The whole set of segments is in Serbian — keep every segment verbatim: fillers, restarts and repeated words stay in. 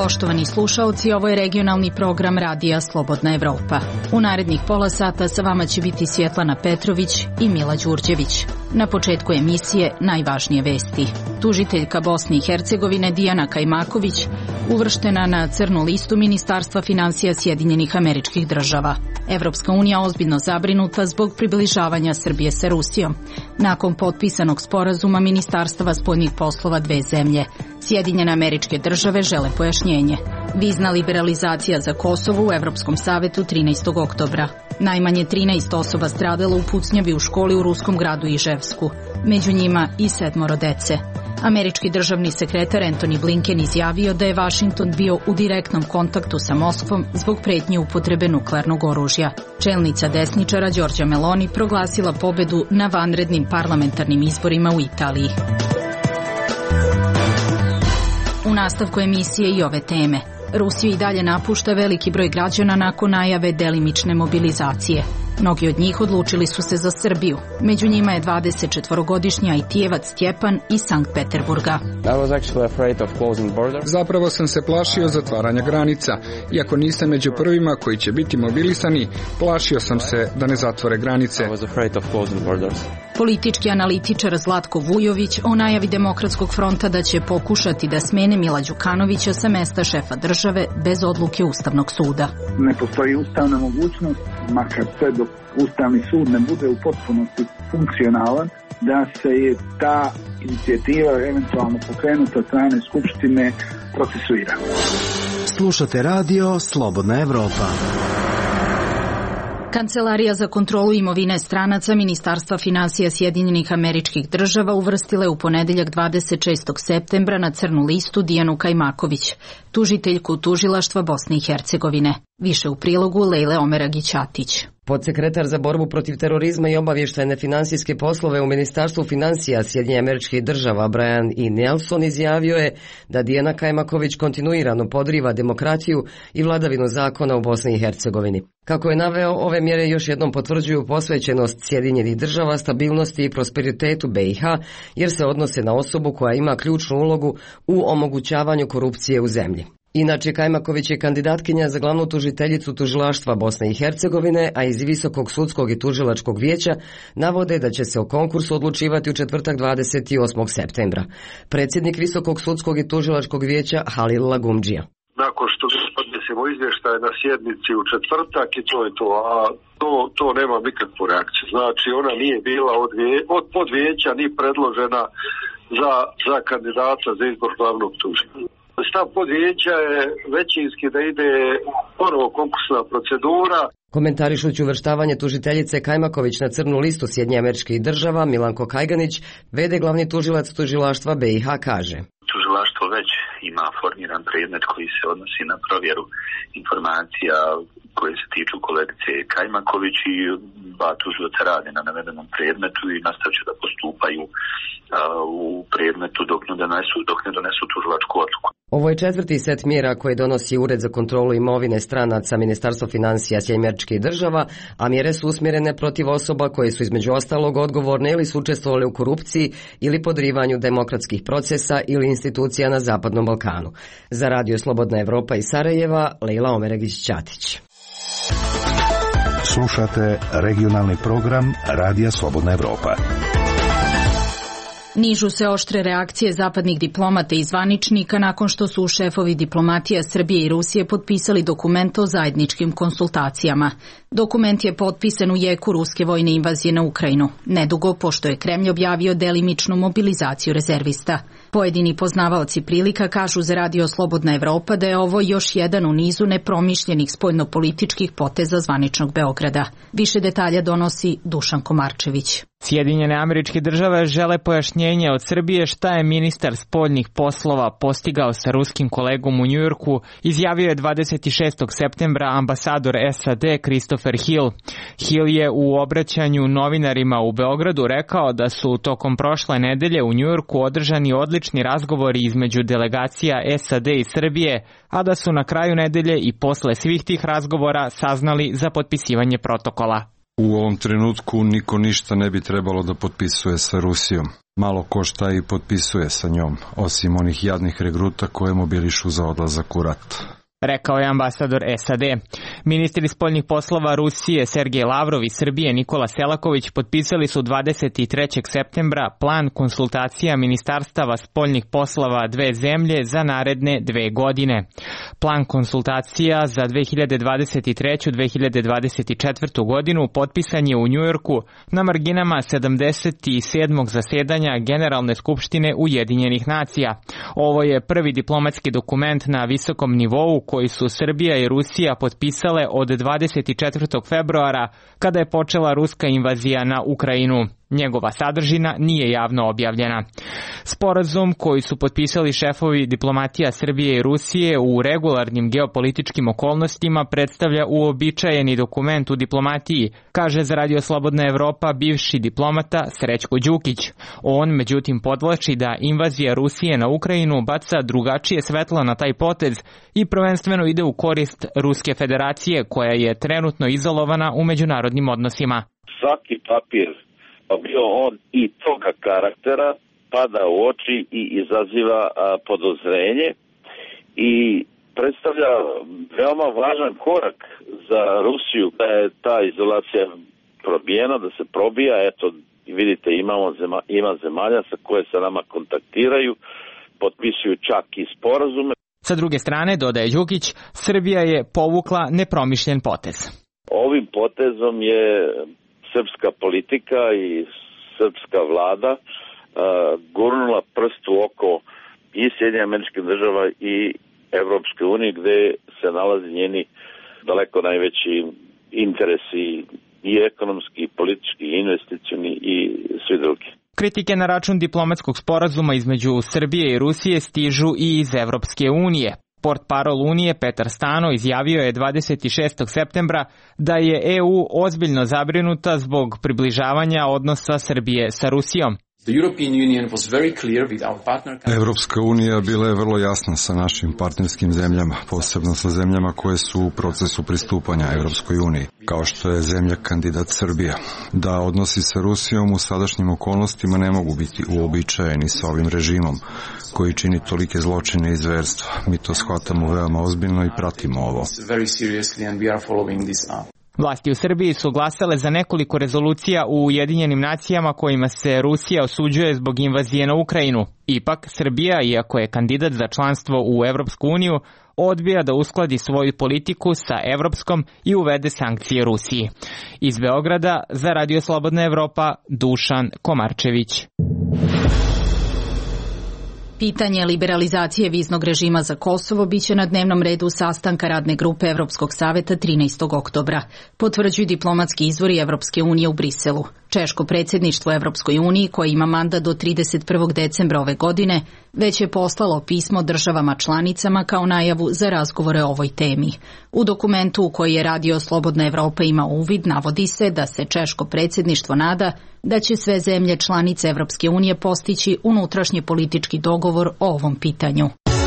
Poštovani slušaoci, ovo je regionalni program Radija Slobodna Evropa. U narednih pola sata sa vama će biti Svjetlana Petrović i Mila Đurđević. Na početku emisije najvažnije vesti. Tužiteljka Bosne i Hercegovine Dijana Kajmaković uvrštena na crnu listu Ministarstva finansija Sjedinjenih Američkih Država. Evropska unija ozbiljno zabrinuta zbog približavanja Srbije sa Rusijom. Nakon potpisanog sporazuma ministarstava spoljnih poslova dve zemlje, Sjedinjene Američke Države žele pojašnjenje. Vizna liberalizacija za Kosovo u Evropskom savetu trinaestog oktobra. Najmanje trinaest osoba stradalo u pucnjavi u školi u ruskom gradu Iževsku. Među njima i sedmoro dece. Američki državni sekretar Antony Blinken izjavio da je Vašington bio u direktnom kontaktu sa Moskvom zbog pretnje upotrebe nuklearnog oružja. Čelnica desničara Giorgia Meloni proglasila pobedu na vanrednim parlamentarnim izborima u Italiji. U nastavku emisije i ove teme. Rusiju i dalje napušta veliki broj građana nakon najave delimične mobilizacije. Mnogi od njih odlučili su se za Srbiju. Među njima je dvadesetčetvorogodišnji Ajtijevac Stjepan iz Sankt Peterburga. Zapravo sam se plašio zatvaranja granica. Iako nisam među prvima koji će biti mobilisani, plašio sam se da ne zatvore granice. Politički analitičar Zlatko Vujović o najavi Demokratskog fronta da će pokušati da smene Mila Đukanovića sa mesta šefa države bez odluke Ustavnog suda. Ne postoji ustavna mogućnost, makar sve dok Ustavni sud ne bude u potpunosti funkcionalan, da se je ta inicijativa eventualno pokrenuta od strane Skupštine procesuira. Slušate radio Slobodna Evropa. Kancelarija za kontrolu imovine stranaca Ministarstva finansija Sjedinjenih Američkih Država uvrstila je u ponedeljak dvadeset šestog septembra na crnu listu Dijanu Kajmaković, tužiteljku tužilaštva Bosne i Hercegovine. Više u prilogu Lejle Omeragić-Atić. Podsekretar za borbu protiv terorizma i obavještajne finansijske poslove u Ministarstvu finansija Sjedinjenih Američkih Država Brian E. Nelson izjavio je da Dijana Kajmaković kontinuirano podriva demokratiju i vladavinu zakona u Bosni i Hercegovini. Kako je naveo, ove mjere još jednom potvrđuju posvećenost Sjedinjenih Država, stabilnosti i prosperitetu B i H, jer se odnose na osobu koja ima ključnu ulogu u omogućavanju korupcije u zemlji. Inače, Kajmaković je kandidatkinja za glavnu tužiteljicu tužilaštva Bosne i Hercegovine, a iz Visokog sudskog i tužilačkog vijeća navode da će se o konkursu odlučivati u četvrtak dvadeset osmog septembra. Predsjednik Visokog sudskog i tužilačkog vijeća Halil Lagumdžija. Nakon što podnesemo izvještaj na sjednici u četvrtak i to je to, a to, to nema nikakvu reakciju. Znači, ona nije bila od, vije, od podvijeća ni predložena za, za kandidata za izbor glavnog tužitelja. Stav podvijeća je većinski da ide ponovo konkursna procedura. Komentarišući uvrštavanje tužiteljice Kajmaković na crnu listu Sjedinjenih Američkih Država, Milanko Kajganić, vede glavni tužilac tužilaštva B i H, kaže: Tužilaštvo već ima formiran predmet koji se odnosi na provjeru informacija koje se tiču kolegice Kajmaković i dva tužioca rade na navedenom predmetu i nastavit će da postupaju uh, u predmetu dok ne donesu, dok ne donesu tužilačku odluku. Ovo je četvrti set mjera koje donosi Ured za kontrolu imovine stranaca Ministarstva finansija Sjedinjenih Američkih Država, a mjere su usmjerene protiv osoba koje su između ostalog odgovorne ili su učestvovali u korupciji ili podrivanju demokratskih procesa ili institucija na Zapadnom Balkanu. Za Radio Slobodna Evropa iz Sarajeva, Lejla Omeragić-Ćatić. Slušate regionalni program Radija Slobodna Evropa. Nižu se oštre reakcije zapadnih diplomata i zvaničnika nakon što su šefovi diplomatija Srbije i Rusije potpisali dokument o zajedničkim konsultacijama. Dokument je potpisan u jeku ruske vojne invazije na Ukrajinu, nedugo pošto je Kremlj objavio delimičnu mobilizaciju rezervista. Pojedini poznavaoci prilika kažu za Radio Slobodna Evropa da je ovo još jedan u nizu nepromišljenih spoljnopolitičkih poteza zvaničnog Beograda. Više detalja donosi Dušan Komarčević. Sjedinjene Američke Države žele pojašnjenje od Srbije šta je ministar spoljnih poslova postigao sa ruskim kolegom u Njujorku, izjavio je dvadeset šestog septembra ambasador S A D Christopher Hill. Hill je u obraćanju novinarima u Beogradu rekao da su tokom prošle nedelje u Njujorku održani odlični razgovori između delegacija S A D i Srbije, a da su na kraju nedelje i posle svih tih razgovora saznali za potpisivanje protokola. U ovom trenutku niko ništa ne bi trebalo da potpisuje sa Rusijom. Malo ko šta i potpisuje sa njom, osim onih jadnih regruta koje mobilišu za odlazak u rat. Rekao je ambasador S A D. Ministri spoljnih poslova Rusije Sergej Lavrov i Srbije Nikola Selaković potpisali su dvadeset trećeg septembra plan konsultacija ministarstava spoljnih poslova dve zemlje za naredne dve godine. Plan konsultacija za dve hiljade dvadeset treću do dve hiljade dvadeset četvrtu godinu potpisan je u Njujorku na marginama sedamdeset sedmog zasedanja Generalne skupštine Ujedinjenih nacija. Ovo je prvi diplomatski dokument na visokom nivou koji su Srbija i Rusija potpisale od dvadeset četvrtog februara kada je počela ruska invazija na Ukrajinu. Njegova sadržina nije javno objavljena. Sporazum koji su potpisali šefovi diplomatija Srbije i Rusije u regularnim geopolitičkim okolnostima predstavlja uobičajeni dokument u diplomatiji, kaže za Radio Slobodna Evropa bivši diplomata Srećko Đukić. On međutim podvlači da invazija Rusije na Ukrajinu baca drugačije svetlo na taj potez i prvenstveno ide u korist Ruske federacije koja je trenutno izolovana u međunarodnim odnosima. Svaki papir, bio on i toga karaktera, pada u oči i izaziva a, podozrenje i predstavlja veoma važan korak za Rusiju da je ta izolacija probijena, da se probija. Eto, vidite, imamo zema, ima zemalja sa koje se nama kontaktiraju, potpisuju čak i sporazume. Sa druge strane, dodaje Đukić, Srbija je povukla nepromišljen potez. Ovim potezom je srpska politika i srpska vlada uh, gurnula prst u oko i Sjedinjenih Američkih Država i Evropske unije, gde se nalazi njeni daleko najveći interesi i ekonomski, i politički, i investicioni i svi drugi. Kritike na račun diplomatskog sporazuma između Srbije i Rusije stižu i iz Evropske unije. Portparol Unije Petar Stano izjavio je dvadeset šestog septembra da je E U ozbiljno zabrinuta zbog približavanja odnosa Srbije sa Rusijom. Evropska unija bila je vrlo jasna sa našim partnerskim zemljama, posebno sa zemljama koje su u procesu pristupanja Evropskoj uniji, kao što je zemlja kandidat Srbija, da odnosi sa Rusijom u sadašnjim okolnostima ne mogu biti uobičajeni sa ovim režimom, koji čini tolike zločine i zverstva. Mi to shvatamo veoma ozbiljno i pratimo ovo. Vlasti u Srbiji su glasale za nekoliko rezolucija u Ujedinjenim nacijama kojima se Rusija osuđuje zbog invazije na Ukrajinu. Ipak, Srbija, iako je kandidat za članstvo u Evropsku uniju, odbija da uskladi svoju politiku sa evropskom i uvede sankcije Rusiji. Iz Beograda za Radio Slobodna Evropa, Dušan Komarčević. Pitanje liberalizacije viznog režima za Kosovo biće na dnevnom redu sastanka radne grupe Evropskog saveta trinaestog oktobra, potvrđuju diplomatski izvori Evropske unije u Briselu. Češko predsjedništvo Evropskoj uniji, koje ima mandat do trideset prvog decembra ove godine, već je poslalo pismo državama članicama kao najavu za razgovore o ovoj temi. U dokumentu u koji je Radio Slobodna Evropa ima uvid navodi se da se Češko predsjedništvo nada da će sve zemlje članice Evropske unije postići unutrašnji politički dogovor o ovom pitanju.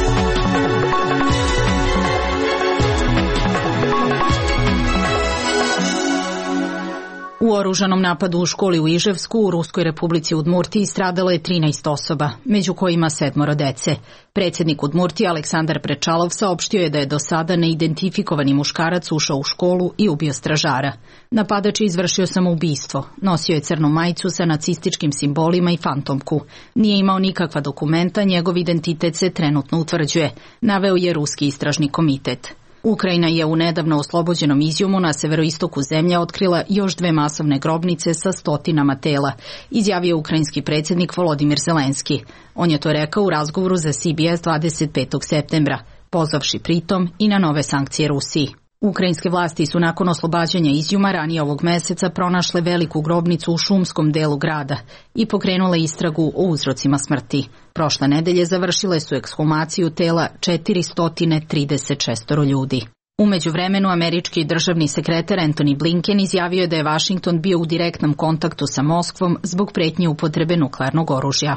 U oružanom napadu u školi u Iževsku u Ruskoj Republici Udmurtiji stradalo je trinaest osoba, među kojima sedmoro dece. Predsjednik Udmurtije Aleksandar Prečalov saopštio je da je do sada neidentifikovani muškarac ušao u školu i ubio stražara. Napadač je izvršio samoubistvo, nosio je crnu majicu sa nacističkim simbolima i fantomku. Nije imao nikakva dokumenta, njegov identitet se trenutno utvrđuje, naveo je Ruski istražni komitet. Ukrajina je u nedavno oslobođenom Izjumu na severoistoku zemlje otkrila još dve masovne grobnice sa stotinama tela, izjavio ukrajinski predsjednik Volodimir Zelenski. On je to rekao u razgovoru za C B S dvadeset petog septembra, pozvavši pritom i na nove sankcije Rusiji. Ukrajinske vlasti su nakon oslobađanja Izjuma ranije ovog meseca pronašle veliku grobnicu u šumskom delu grada i pokrenule istragu o uzrocima smrti. Prošle nedelje završile su ekshumaciju tela četiristo trideset šest ljudi. U međuvremenu, američki državni sekretar Antony Blinken izjavio je da je Vašington bio u direktnom kontaktu sa Moskvom zbog pretnje upotrebe nuklearnog oružja.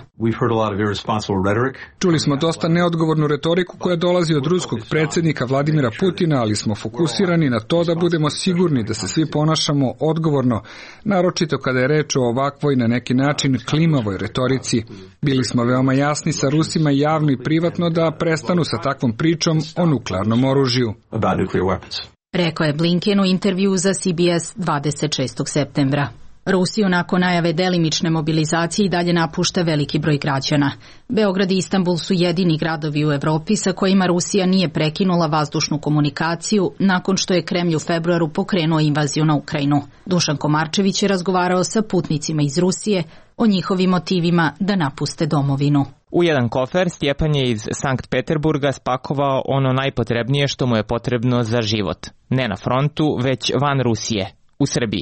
Čuli smo dosta neodgovornu retoriku koja dolazi od ruskog predsjednika Vladimira Putina, ali smo fokusirani na to da budemo sigurni da se svi ponašamo odgovorno, naročito kada je reč o ovakvoj na neki način klimavoj retorici. Bili smo veoma jasni sa Rusima javno i privatno da prestanu sa takvom pričom o nuklearnom oružju. Rekao je Blinken u intervju za C B S dvadeset šestog septembra. Rusiju nakon najave delimične mobilizacije i dalje napušta veliki broj građana. Beograd i Istanbul su jedini gradovi u Evropi sa kojima Rusija nije prekinula vazdušnu komunikaciju nakon što je Kremlj u februaru pokrenuo invaziju na Ukrajinu. Dušan Komarčević je razgovarao sa putnicima iz Rusije o njihovim motivima da napuste domovinu. U jedan kofer Stjepan je iz Sankt Peterburga spakovao ono najpotrebnije što mu je potrebno za život. Ne na frontu, već van Rusije, u Srbiji.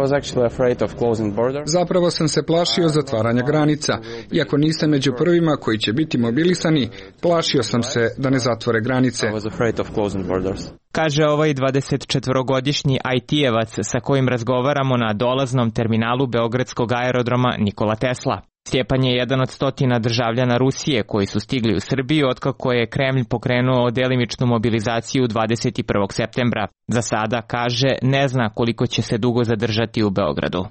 Zapravo sam se plašio zatvaranja granica. Iako nisam među prvima koji će biti mobilisani, plašio sam se da ne zatvore granice. Kaže ovaj dvadesetčetvorogodišnji I T-evac sa kojim razgovaramo na dolaznom terminalu beogradskog aerodroma Nikola Tesla. Stjepan je jedan od stotina državljana Rusije koji su stigli u Srbiju otkako je Kremlj pokrenuo delimičnu mobilizaciju dvadeset prvog septembra. Za sada, kaže, ne zna koliko će se dugo zadržati u Beogradu.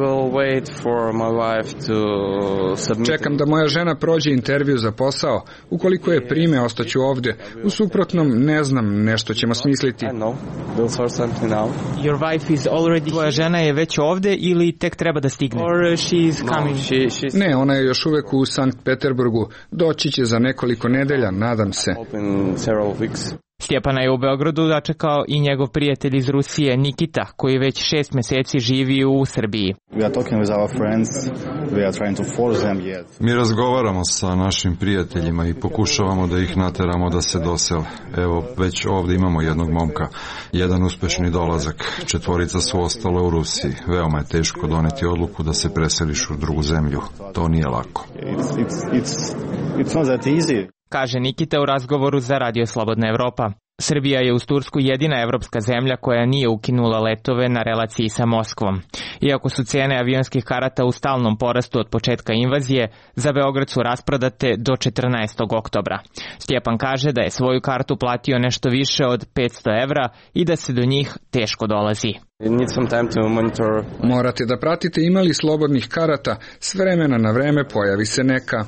Čekam da moja žena prođe intervju za posao. Ukoliko je prime, ostaću ovdje. U suprotnom, ne znam, nešto ćemo smisliti. Tvoja žena je već ovdje ili tek treba da stigne? Ne, ona je još uvek u Sankt Peterburgu. Doći će za nekoliko nedelja, nadam se. Stjepana je u Beogradu dočekao i njegov prijatelj iz Rusije Nikita, koji već šest meseci živi u Srbiji. Mi razgovaramo sa našim prijateljima i pokušavamo da ih nateramo da se dosele. Evo, već ovdje imamo jednog momka, jedan uspešni dolazak, četvorica su ostale u Rusiji. Veoma je teško doneti odluku da se preseliš u drugu zemlju. To nije lako. It's, it's, it's, it's not that easy. Kaže Nikita u razgovoru za Radio Slobodna Evropa. Srbija je uz Tursku jedina evropska zemlja koja nije ukinula letove na relaciji sa Moskvom. Iako su cene avionskih karata u stalnom porastu od početka invazije, za Beograd su rasprodate do četrnaestog oktobra. Stjepan kaže da je svoju kartu platio nešto više od petsto evra i da se do njih teško dolazi. Morate da pratite ima li slobodnih karata, s vremena na vreme pojavi se neka.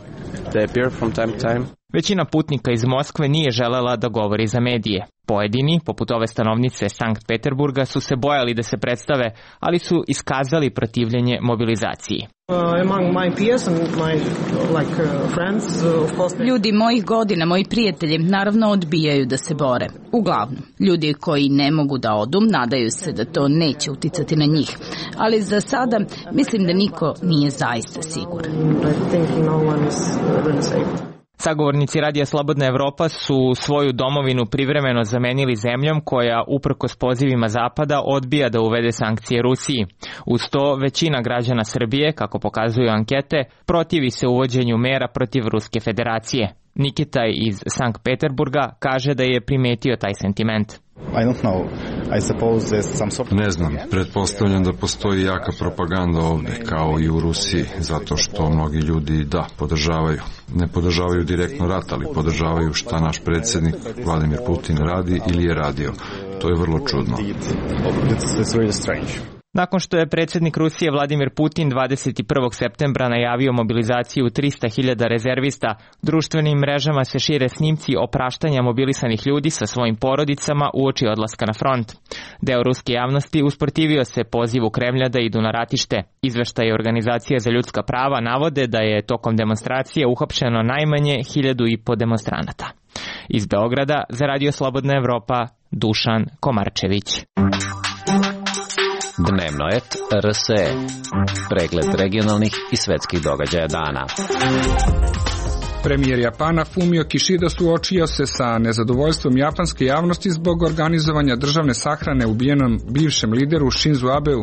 Većina putnika iz Moskve nije želela da govori za medije. Pojedini, poput ove stanovnice Sankt Peterburga, su se bojali da se predstave, ali su iskazali protivljenje mobilizaciji. Ljudi mojih godina, moji prijatelji, naravno odbijaju da se bore. Uglavnom, ljudi koji ne mogu da odu, nadaju se da to neće uticati na njih. Ali za sada mislim da niko nije zaista siguran. Sagovornici Radija Slobodna Evropa su svoju domovinu privremeno zamenili zemljom koja, uprkos pozivima Zapada, odbija da uvede sankcije Rusiji. Uz to, većina građana Srbije, kako pokazuju ankete, protivi se uvođenju mera protiv Ruske federacije. Nikita iz Sankt Peterburga kaže da je primetio taj sentiment. I don't know. I suppose there's some sort of... Ne znam, pretpostavljam da postoji jaka propaganda ovdje, kao i u Rusiji, zato što mnogi ljudi, da, podržavaju. Ne podržavaju direktno rat, ali podržavaju šta naš predsjednik Vladimir Putin radi ili je radio. To je vrlo čudno. It's really strange. Nakon što je predsjednik Rusije Vladimir Putin dvadeset prvog septembra najavio mobilizaciju trista hiljada rezervista, društvenim mrežama se šire snimci opraštanja mobilisanih ljudi sa svojim porodicama uoči odlaska na front. Deo ruske javnosti usprotivio se pozivu Kremlja da idu na ratište. Izveštaje Organizacije za ljudska prava navode da je tokom demonstracije uhapšeno najmanje hiljadu i po demonstranata. Iz Beograda za Radio Slobodna Evropa, Dušan Komarčević. Dnevnoet R S E. Pregled regionalnih i svetskih događaja dana. Premijer Japana Fumio Kishida suočio se sa nezadovoljstvom japanske javnosti zbog organizovanja državne sahrane ubijenom bivšem lideru Shinzo Abeu,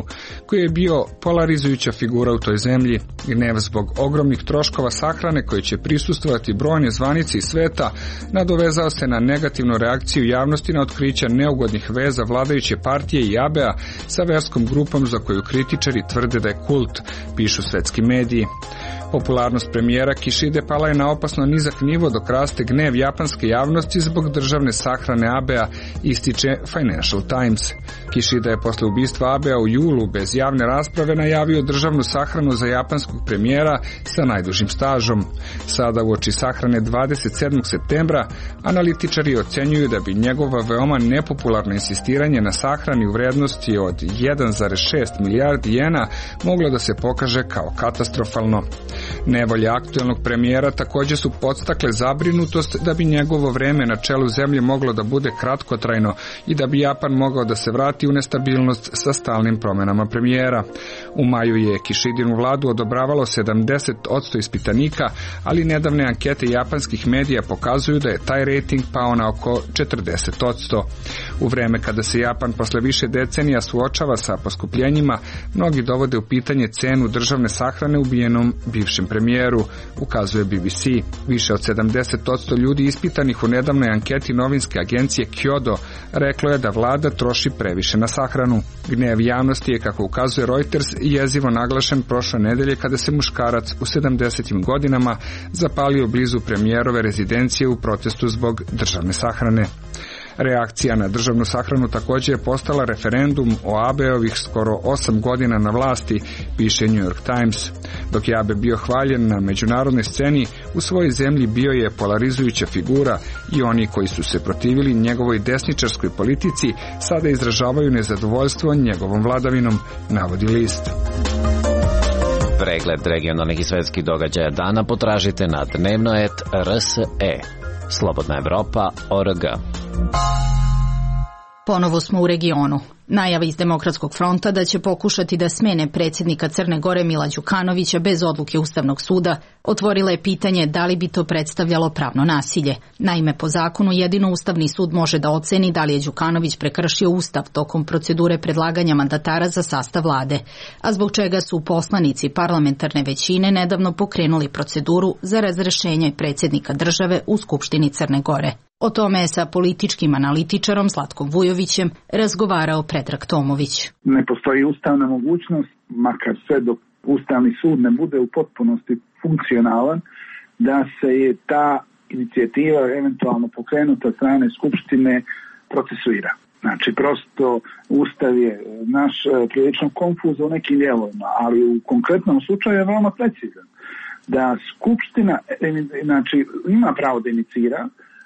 koji je bio polarizujuća figura u toj zemlji. Gnev zbog ogromnih troškova sahrane koji će prisustvovati brojne zvanice iz sveta nadovezao se na negativnu reakciju javnosti na otkrića neugodnih veza vladajuće partije i A B A sa verskom grupom za koju kritičari tvrde da je kult, pišu svetski mediji. Popularnost premijera Kishide pala je na opasno nizak nivo dok raste gnev japanske javnosti zbog državne sahrane A B A, ističe Financial Times. Kishida je posle ubistva A B A u julu bez javne rasprave najavio državnu sahranu za japanskog premijera sa najdužim stažom. Sada uoči sahrane dvadeset sedmog septembra analitičari ocenjuju da bi njegovo veoma nepopularno insistiranje na sahrani u vrednosti od jedan zarez šest milijardi jena moglo da se pokaže kao katastrofalno. Nevolje aktuelnog premijera također su podstakle zabrinutost da bi njegovo vreme na čelu zemlje moglo da bude kratkotrajno i da bi Japan mogao da se vrati u nestabilnost sa stalnim promenama premijera. U maju je Kishidinu vladu odobravalo sedamdeset posto ispitanika, ali nedavne ankete japanskih medija pokazuju da je taj rejting pao na oko četrdeset posto. U vreme kada se Japan posle više decenija suočava sa poskupljenjima, mnogi dovode u pitanje cenu državne sahrane ubijenom bivšem premijeru, ukazuje B B C. Više od sedamdeset posto ljudi ispitanih u nedavnoj anketi novinske agencije Kyodo reklo je da vlada troši previše na sahranu. Gnev javnosti je, kako ukazuje Reuters, jezivo naglašen prošle nedelje kada se muškarac u sedamdesetim godinama zapalio blizu premijerove rezidencije u protestu zbog državne sahrane. Reakcija na državnu sahranu također je postala referendum o A B A-ovih skoro osam godina na vlasti, piše New York Times. Dok je A B A bio hvaljen na međunarodnoj sceni, u svojoj zemlji bio je polarizujuća figura i oni koji su se protivili njegovoj desničarskoj politici sada izražavaju nezadovoljstvo njegovom vladavinom, navodi list. Pregled regionalnih i svetskih događaja dana potražite na dnevnoet R S E. Slobodna Evropa org. Ponovo smo u regionu. Najava iz Demokratskog fronta da će pokušati da smene predsjednika Crne Gore Mila Đukanovića bez odluke Ustavnog suda otvorila je pitanje da li bi to predstavljalo pravno nasilje. Naime, po zakonu jedino Ustavni sud može da oceni da li je Đukanović prekršio Ustav tokom procedure predlaganja mandatara za sastav vlade, a zbog čega su poslanici parlamentarne većine nedavno pokrenuli proceduru za razrešenje predsjednika države u Skupštini Crne Gore. O tome je sa političkim analitičarom Zlatkom Vujovićem razgovarao Predrag Tomović. Ne postoji ustavna mogućnost, makar sve dok Ustavni sud ne bude u potpunosti funkcionalan, da se je ta inicijativa eventualno pokrenuta od strane Skupštine procesuira. Znači, prosto Ustav je naš prilično konfuz u nekim dijelovima, ali u konkretnom slučaju je veoma precizan. Da Skupština znači, ima pravo da inicira,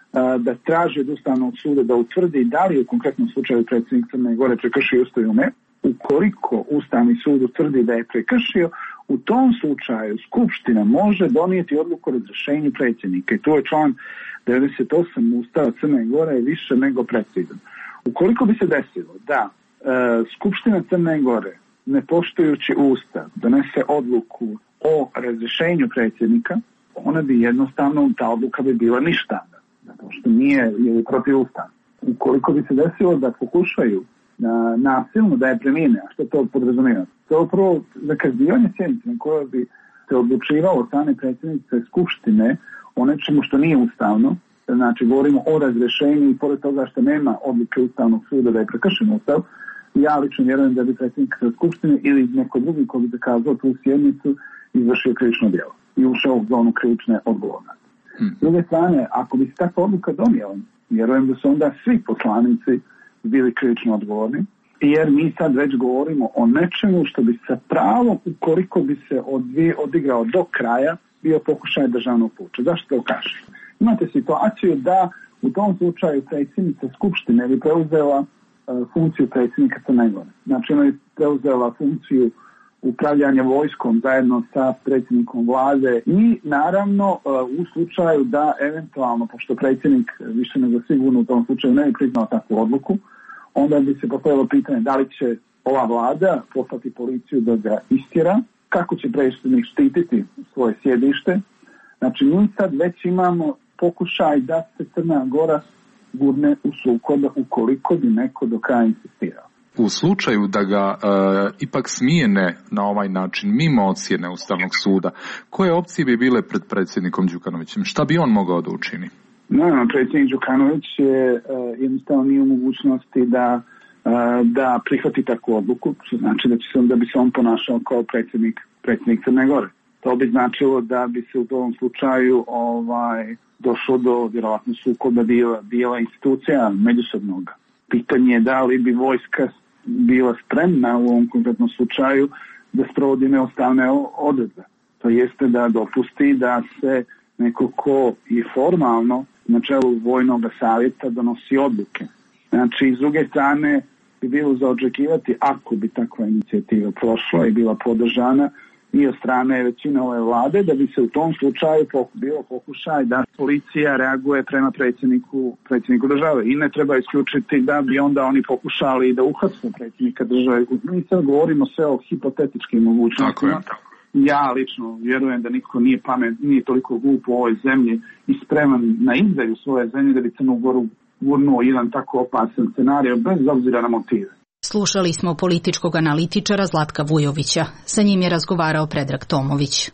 da traži od Ustavnog suda da utvrdi da li je u konkretnom slučaju predsjednik Crne Gore prekršio Ustav ili ne. Ukoliko Ustavni sud utvrdi da je prekršio, u tom slučaju Skupština može donijeti odluku o razrješenju predsjednika. I to je član devedeset osam Ustava Crne Gore je više nego precizan. Ukoliko bi se desilo da e, Skupština Crne Gore, ne poštujući Ustav, donese odluku o razrješenju predsjednika, ona bi jednostavno, ta odluka bi bila ništavna. Zato što nije je protiv Ustava. Ukoliko bi se desilo da pokušaju na, nasilno da je premine, a što to podrazumijeva? To je upravo zakazivanje sjednice na kojoj bi se odlučivalo od strane predsjednice Skupštine o nečemu što nije ustavno. Znači, govorimo o razrješenju i pored toga što nema odluke Ustavnog suda da je prekršen Ustav, ja lično vjerujem da bi predsjednik Skupštine ili neko drugi ko bi zakazao tu sjednicu izvršio krivično djelo i ušao u zonu krivične odgovornosti. S druge strane, ako bi se takva odluka donijela, vjerujem da su onda svi poslanici bili krivično odgovorni, jer mi sad već govorimo o nečemu što bi sa pravom, ukoliko bi se odigrao do kraja, bio pokušaj državnog puča. Zašto to kažem? Imate situaciju da u tom slučaju predsjednica Skupštine bi preuzela uh, funkciju predsjednika Crne Gore. Znači, ona bi preuzela funkciju upravljanja vojskom zajedno sa predsjednikom vlade i naravno u slučaju da eventualno, pošto predsjednik više nego sigurno u tom slučaju ne bi priznao takvu odluku, onda bi se postavilo pitanje da li će ova vlada poslati policiju da ga istjera, kako će predsjednik štititi svoje sjedište. Znači, mi sad već imamo pokušaj da se Crna Gora gurne u sukob ukoliko bi neko do kraja insistirao. U slučaju da ga e, ipak smijene na ovaj način, mimo ocjene Ustavnog suda, koje opcije bi bile pred predsjednikom Đukanovićem? Šta bi on mogao da učini? Naravno, predsjednik Đukanović je e, jednostavno nije u mogućnosti da, e, da prihvati takvu odluku, što znači da, će se, da bi se on ponašao kao predsjednik, predsjednik Crne Gore. To bi značilo da bi se u tom slučaju ovaj, došlo do vjerovatno sukoba dijela, dijela institucija međusobnog. Pitanje je da li bi vojska bila spremna u ovom konkretnom slučaju da sprovodi neustavne odredbe. To jeste da dopusti da se neko ko je formalno na čelu vojnog savjeta donosi odluke. Znači, s druge strane bi bilo za očekivati, ako bi takva inicijativa prošla i bila podržana i od strane većine ove vlade, da bi se u tom slučaju bilo pokušaj da policija reaguje prema predsjedniku, predsjedniku države. I ne treba isključiti da bi onda oni pokušali da uhapse predsjednika države. Mi sad govorimo sve o hipotetičkim mogućnostima. Ja lično vjerujem da niko nije pamet, nije toliko glup u ovoj zemlji i spreman na izdaju svoje zemlje da bi Crnu Goru gurnuo jedan tako opasan scenarij bez obzira na motive. Slušali smo političkog analitičara Zlatka Vujovića. Sa njim je razgovarao Predrag Tomović.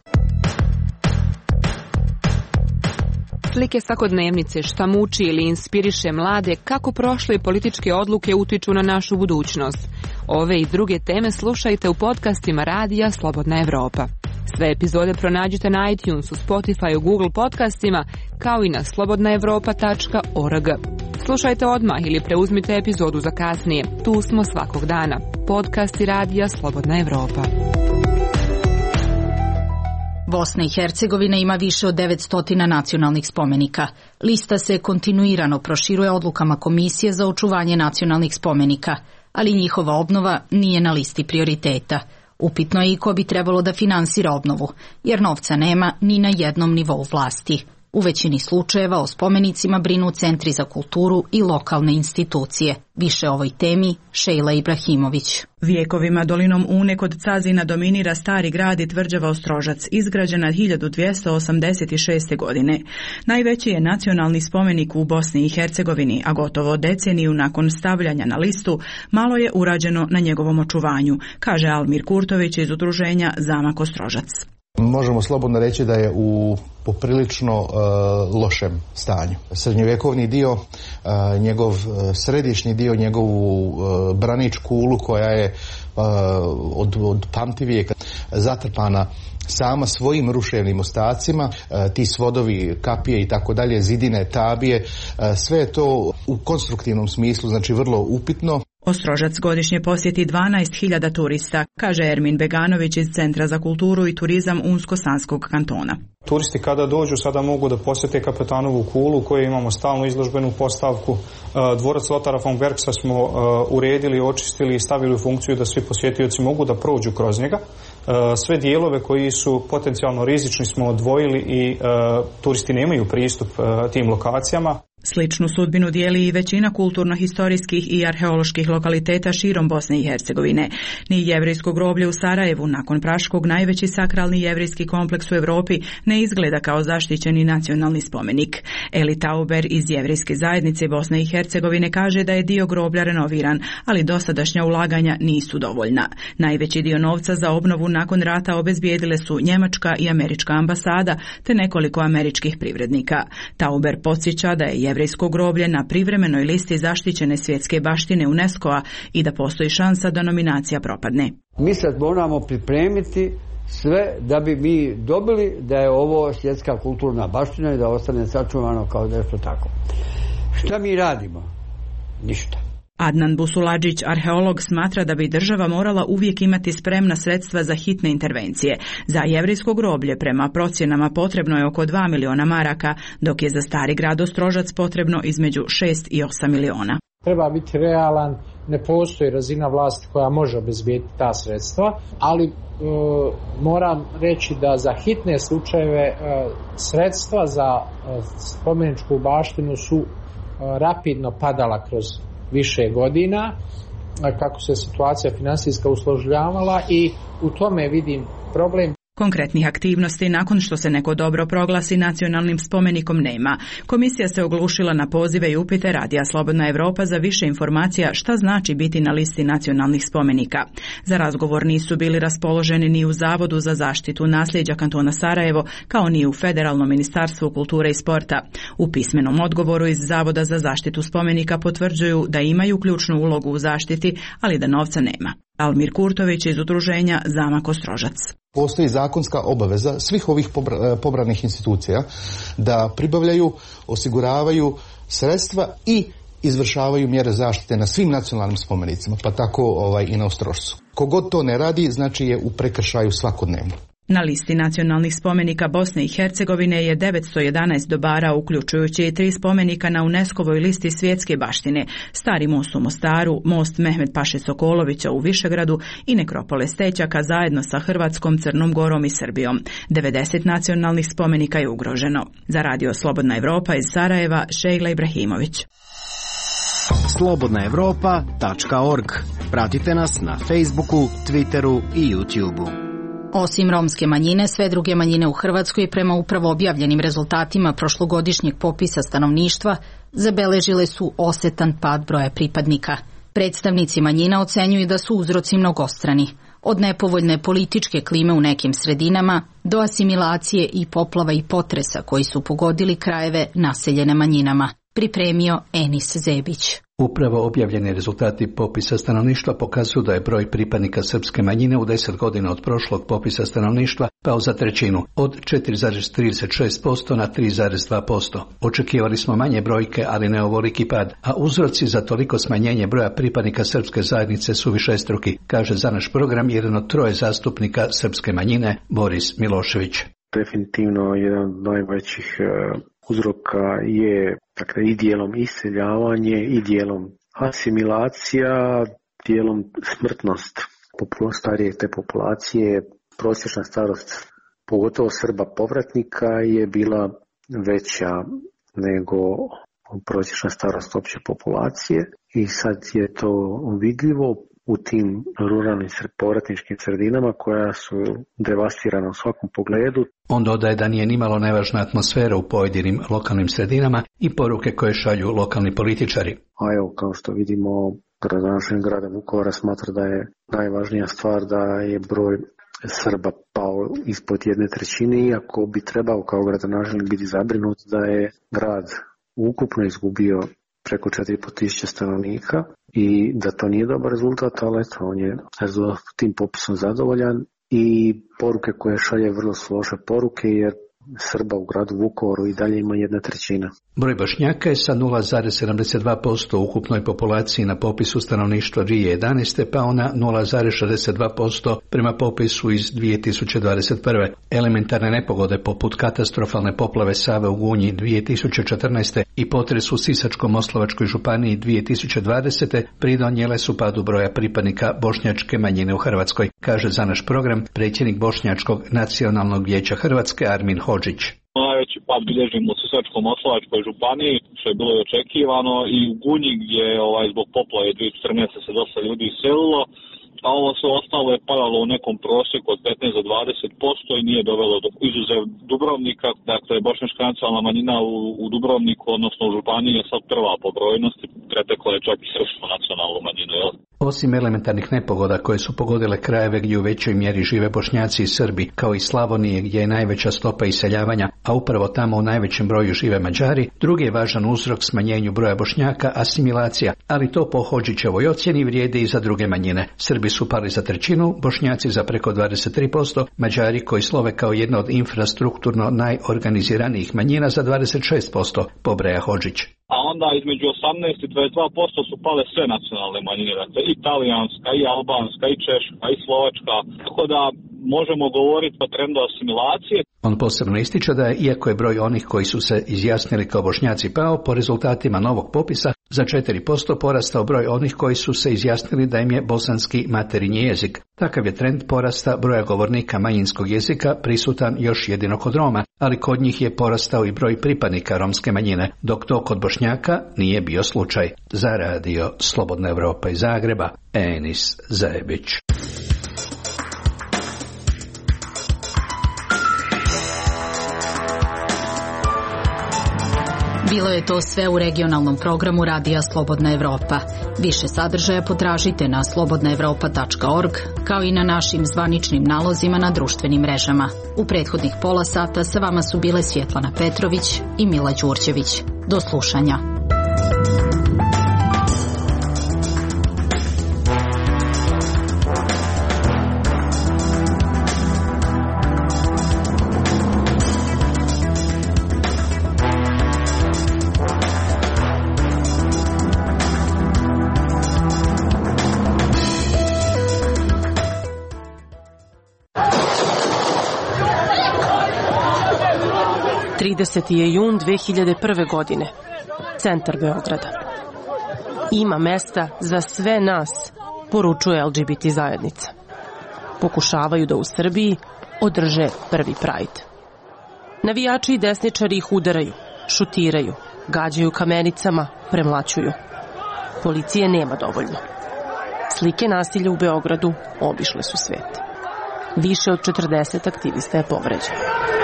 Slike svakodnevnice, šta muči ili inspiriše mlade, kako prošle političke odluke utiču na našu budućnost. Ove i druge teme slušajte u podcastima Radija Slobodna Evropa. Sve epizode pronađite na iTunesu, Spotify, Google podcastima, kao i na slobodna evropa tačka org. Slušajte odmah ili preuzmite epizodu za kasnije. Tu smo svakog dana. Podcasti Radija Slobodna Evropa. Bosna i Hercegovina ima više od devetsto nacionalnih spomenika. Lista se kontinuirano proširuje odlukama Komisije za očuvanje nacionalnih spomenika, ali njihova obnova nije na listi prioriteta. Upitno je i ko bi trebalo da finansira obnovu, jer novca nema ni na jednom nivou vlasti. U većini slučajeva o spomenicima brinu centri za kulturu i lokalne institucije. Više o ovoj temi Šejla Ibrahimović. Vijekovima dolinom Une kod Cazina dominira stari grad i tvrđava Ostrožac, izgrađena hiljadu dvjesto osamdeset šeste. godine. Najveći je nacionalni spomenik u Bosni i Hercegovini, a gotovo deceniju nakon stavljanja na listu malo je urađeno na njegovom očuvanju, kaže Almir Kurtović iz udruženja Zamak Ostrožac. Možemo slobodno reći da je u poprilično uh, lošem stanju. Srednjovjekovni dio, uh, njegov uh, središnji dio, njegovu uh, braničku ulu koja je uh, od, od pamtivijeka zatrpana sama svojim ruševnim ostacima, uh, ti svodovi, kapije i tako dalje, zidine, tabije, uh, sve je to u konstruktivnom smislu, znači vrlo upitno. Ostrožac godišnje posjeti dvanaest hiljada turista, kaže Ermin Beganović iz Centra za kulturu i turizam Unsko-Sanskog kantona. Turisti kada dođu sada mogu da posjete Kapetanovu kulu koju imamo stalno izložbenu postavku. Dvorac Lotara von Bergsa smo uredili, očistili i stavili u funkciju da svi posjetioci mogu da prođu kroz njega. Sve dijelove koji su potencijalno rizični smo odvojili i turisti nemaju pristup tim lokacijama. Sličnu sudbinu dijeli i većina kulturno-historijskih i arheoloških lokaliteta širom Bosne i Hercegovine. Ni jevrijsko groblje u Sarajevu, nakon Praškog, najveći sakralni jevrijski kompleks u Europi, ne izgleda kao zaštićeni nacionalni spomenik. Eli Tauber iz jevrijske zajednice Bosne i Hercegovine kaže da je dio groblja renoviran, ali dosadašnja ulaganja nisu dovoljna. Najveći dio novca za obnovu nakon rata obezbijedile su Njemačka i Američka ambasada, te nekoliko američkih privrednika. Tauber podsjeća da je jevrijsko groblje na privremenoj listi zaštićene svjetske baštine UNESCO-a i da postoji šansa da nominacija propadne. Mi sad moramo pripremiti sve da bi mi dobili da je ovo svjetska kulturna baština i da ostane sačuvano kao nešto tako. Šta mi radimo? Ništa. Adnan Busuladžić, arheolog, smatra da bi država morala uvijek imati spremna sredstva za hitne intervencije. Za jevrijsko groblje prema procjenama potrebno je oko dva miliona maraka, dok je za stari grad Ostrožac potrebno između šest i osam miliona. Treba biti realan, ne postoji razina vlasti koja može obezbijediti ta sredstva, ali e, moram reći da za hitne slučajeve e, sredstva za e, spomeničku baštinu su e, rapidno padala kroz više godina, kako se situacija finansijska usložljavala i u tome vidim problem. Konkretnih aktivnosti nakon što se neko dobro proglasi nacionalnim spomenikom nema. Komisija se oglušila na pozive i upite Radija Slobodna Evropa za više informacija šta znači biti na listi nacionalnih spomenika. Za razgovor nisu bili raspoloženi ni u Zavodu za zaštitu nasljeđa kantona Sarajevo, kao ni u Federalnom ministarstvu kulture i sporta. U pismenom odgovoru iz Zavoda za zaštitu spomenika potvrđuju da imaju ključnu ulogu u zaštiti, ali da novca nema. Almir Kurtović iz udruženja Zamak Ostrožac. Postoji zakonska obaveza svih ovih pobranih institucija da pribavljaju, osiguravaju sredstva i izvršavaju mjere zaštite na svim nacionalnim spomenicima, pa tako ovaj, i na Ostrožcu. Kogod to ne radi, znači je u prekršaju svakodnevno. Na listi nacionalnih spomenika Bosne i Hercegovine je devetsto jedanaest dobara, uključujući i tri spomenika na UNESCO-voj listi svjetske baštine, Stari most u Mostaru, most Mehmed Paše Sokolovića u Višegradu i nekropole Stećaka zajedno sa Hrvatskom, Crnom Gorom i Srbijom. devedeset nacionalnih spomenika je ugroženo. Za Radio Slobodna Evropa iz Sarajeva, Šejla Ibrahimović. slobodna evropa tačka org. Pratite nas na Facebooku, Twitteru i YouTubeu. Osim romske manjine, sve druge manjine u Hrvatskoj prema upravo objavljenim rezultatima prošlogodišnjeg popisa stanovništva zabeležile su osetan pad broja pripadnika. Predstavnici manjina ocenjuju da su uzroci mnogostrani. Od nepovoljne političke klime u nekim sredinama do asimilacije i poplava i potresa koji su pogodili krajeve naseljene manjinama. Pripremio Enis Zebić. Upravo objavljeni rezultati popisa stanovništva pokazuju da je broj pripadnika srpske manjine u deset godina od prošlog popisa stanovništva pao za trećinu, od četiri zarez trideset šest posto na tri zarez dva posto. Očekivali smo manje brojke, ali ne ovoliki pad, a uzroci za toliko smanjenje broja pripadnika srpske zajednice su višestruki, kaže za naš program jedan od troje zastupnika srpske manjine, Boris Milošević. Definitivno jedan od najvećih uzroka je, dakle, i dijelom iseljavanje i dijelom asimilacija, dijelom smrtnost starije te populacije. Prosječna starost, pogotovo Srba povratnika, je bila veća nego prosječna starost opće populacije i sad je to vidljivo u tim ruralnim povratničkim sredinama koja su devastirana u svakom pogledu. On dodaje da nije nimalo nevažna atmosfera u pojedinim lokalnim sredinama i poruke koje šalju lokalni političari. A evo, kao što vidimo, gradonačelnik grada Vukovara smatra da je najvažnija stvar da je broj Srba pao ispod jedne trećine, iako bi trebao kao gradonačelnik biti zabrinut da je grad ukupno izgubio preko četiri i po tisuće stanovnika i da to nije dobar rezultat, ali eto, on je tim popisom zadovoljan i poruke koje šalje vrlo su loše poruke, jer Srba u gradu Vukovaru i dalje ima jedna trećina. Broj Bošnjaka je sa nula zarez sedamdeset dva posto u ukupnoj populaciji na popisu stanovništva dvije tisuće jedanaeste pao na nula zarez šezdeset dva posto prema popisu iz dvije tisuće dvadeset prve. Elementarne nepogode poput katastrofalne poplave Save u Gunji dvije tisuće četrnaeste i potres u Sisačko-moslavačkoj županiji dvije tisuće dvadesete pridonijele su padu broja pripadnika bošnjačke manjine u Hrvatskoj, kaže za naš program predsjednik Bošnjačkog nacionalnog vijeća Hrvatske Armin Hodžić. Najveći pad bilježimo u Sisačko-moslavačkoj županiji, što je bilo i očekivano, i u Gunji gdje ovaj, zbog poplave dvije tisuće četrnaeste se dosta ljudi iselilo, a ovo sve ostalo je padalo u nekom prosjeku od petnaest do dvadeset posto i nije dovelo do izuzev Dubrovnika. Dakle, bošnjačka nacionalna manjina u, u Dubrovniku, odnosno u županiji, je sad prva po brojnosti, pretekla je čak i srpsku nacionalnu manjinu. Jel? Osim elementarnih nepogoda koje su pogodile krajeve gdje u većoj mjeri žive Bošnjaci i Srbi, kao i Slavonije gdje je najveća stopa iseljavanja, a upravo tamo u najvećem broju žive Mađari, drugi je važan uzrok smanjenju broja Bošnjaka asimilacija, ali to po Hodžićevoj ocjeni vrijedi i za druge manjine. Srbi su pali za trećinu, Bošnjaci za preko dvadeset tri posto, Mađari koji slove kao jedna od infrastrukturno najorganiziranijih manjina za dvadeset šest posto, pobraja Hodžić. A onda između osamnaest i dvadeset dva posto su pale sve nacionalne manjine, dakle i talijanska, i albanska, i češka, i slovačka, tako da možemo govoriti o trendu asimilacije. On posebno ističe da je, iako je broj onih koji su se izjasnili kao Bošnjaci pao, po rezultatima novog popisa za četiri posto porastao broj onih koji su se izjasnili da im je bosanski materinji jezik. Takav je trend porasta broja govornika manjinskog jezika prisutan još jedino kod Roma, ali kod njih je porastao i broj pripadnika romske manjine, dok to kod Bošnjaka nije bio slučaj. Za radio Slobodna Evropa iz Zagreba, Enis Zebić. Bilo je to sve u regionalnom programu Radija Slobodna Evropa. Više sadržaja potražite na slobodna evropa tačka org, kao i na našim zvaničnim nalozima na društvenim mrežama. U prethodnih pola sata sa vama su bile Svjetlana Petrović i Mila Đurđević. Do slušanja. trideseti je jun dve hiljade prve. godine. Centar Beograda. Ima mesta za sve nas, poručuje L G B T zajednica. Pokušavaju da u Srbiji održe prvi Pride. Navijači i desničari ih udaraju, šutiraju, gađaju kamenicama, premlaćuju. Policije nema dovoljno. Slike nasilja u Beogradu obišle su svet. Više od četrdeset aktivista je povređeno.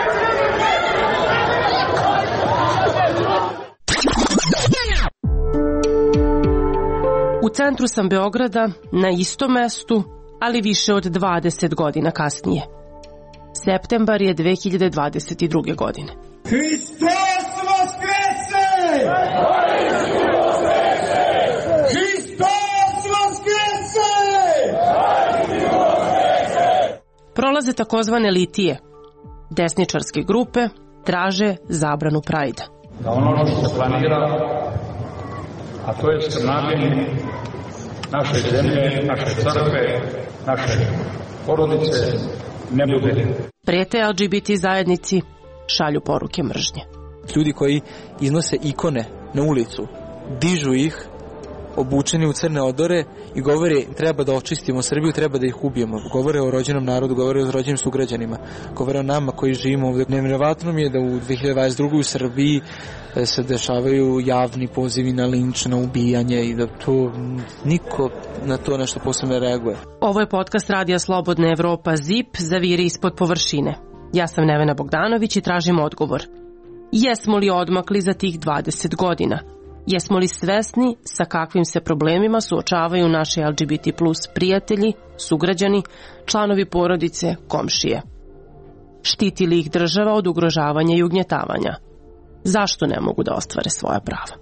U centru sam Beograda, na istom mestu, ali više od dvadeset godina kasnije. Septembar je dve hiljade dvadeset druge. godine. Hristos vaskrese! Hristos vaskrese! Prolaze takozvane litije. Desničarske grupe traže zabranu Prajda. Da ono što se planira, a to je skrnavljenje naše zemlje, naše crkve, naše porodice, ne bude. Prete L G B T zajednici, šalju poruke mržnje. Ljudi koji iznose ikone na ulicu, dižu ih, obučeni u crne odore i govore treba da očistimo Srbiju, treba da ih ubijemo. Govore o rođenom narodu, govore o rođenim sugrađanima, govore o nama koji živimo ovdje. Nevjerovatno mi je da u dve hiljade dvadeset druge. u Srbiji se dešavaju javni pozivi na linč, na ubijanje i da to niko na to nešto posebno reaguje. Ovo je podcast Radija Slobodna Evropa Z I P, Zaviri ispod površine. Ja sam Nevena Bogdanović i tražim odgovor. Jesmo li odmakli za tih dvadeset godina? Jesmo li svesni sa kakvim se problemima suočavaju naši L G B T plus prijatelji, sugrađani, članovi porodice, komšije? Štiti li ih država od ugrožavanja i ugnjetavanja? Zašto ne mogu da ostvare svoja prava?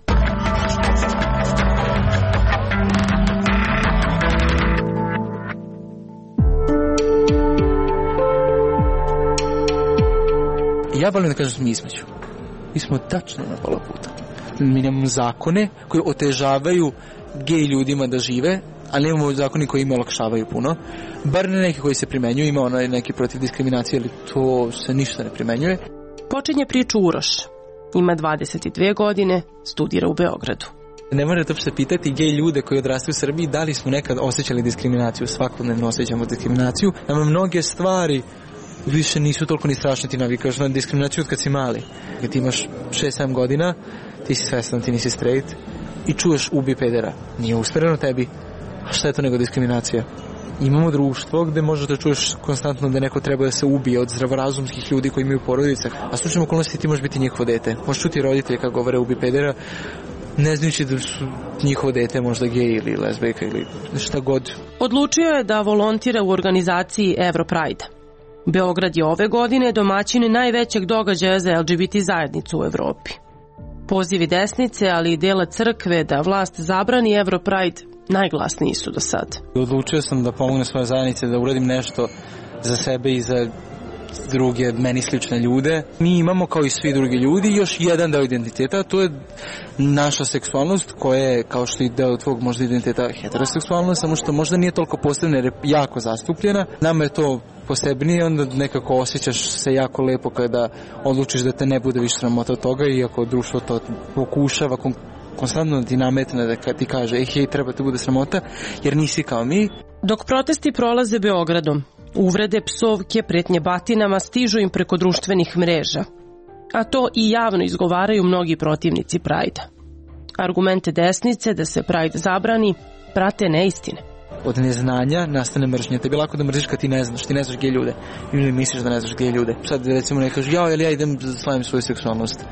Ja volim da kažem da smo između. Mi smo tačno na pola puta. Mi nemamo zakone koji otežavaju gej ljudima da žive, ali nemamo zakoni koji im olakšavaju puno. Bar ne neki koji se primenjuju, ima onaj neki protiv diskriminacije, ali to se ništa ne primenjuje. Počinje priču Uroš. Ima dvadeset dve godine, studira u Beogradu. Ne morate uopšte pitati gej ljude koji odrastaju u Srbiji da li smo nekad osjećali diskriminaciju. Svakodnevno osjećamo diskriminaciju. Nama mnoge stvari više nisu toliko ni strašne, ti navikaš na diskriminaciju od kad si mali. Kad ti imaš šest sedam godina, ti si svestan, ti nisi straight i čuješ ubi pedera. Nije usmjereno tebi. A šta je to nego diskriminacija? Imamo društvo gde možeš da čuješ konstantno da neko treba da se ubije od zdravorazumskih ljudi koji imaju porodice. A slučajno okolnosti ti možeš biti njihovo dete. Možeš čuti roditelje kad govore ubi pedera, ne znajući da su njihovo dete možda gej ili lezbejka ili šta god. Odlučio je da volontira u organizaciji Europride. Beograd je ove godine domaćin najvećeg događaja za L G B T zajednicu u Evropi. Pozivi desnice, ali i dela crkve da vlast zabrani Europride najglasniji su do sad. Odlučio sam da pomognem svoje zajednice, da uradim nešto za sebe i za druge meni slične ljude. Mi imamo kao i svi drugi ljudi još jedan deo identiteta, to je naša seksualnost koja je kao što i deo tvog možda identiteta heteroseksualnost, samo što možda nije toliko posebna jer je jako zastupljena. Nama je to posebnije, onda nekako osjećaš se jako lepo kada odlučiš da te ne bude više sramota od toga, iako društvo to pokušava konstantno da ti nametne, da ti kaže ej, hej, treba te bude sramota, jer nisi kao mi. Dok protesti prolaze Beogradom, uvrede, psovke, pretnje batinama stižu im preko društvenih mreža. A to i javno izgovaraju mnogi protivnici Prajda. Argumente desnice da se Pride zabrani prate neistine. Od neznanja nastane mržnja. Tebi lako da mrziš kad ti ne znaš, ti ne znaš gej ljude. Ili misliš da ne znaš gej ljude. Sad recimo ne kažeš, ja, ili ja idem da slavim svoju seksualnost.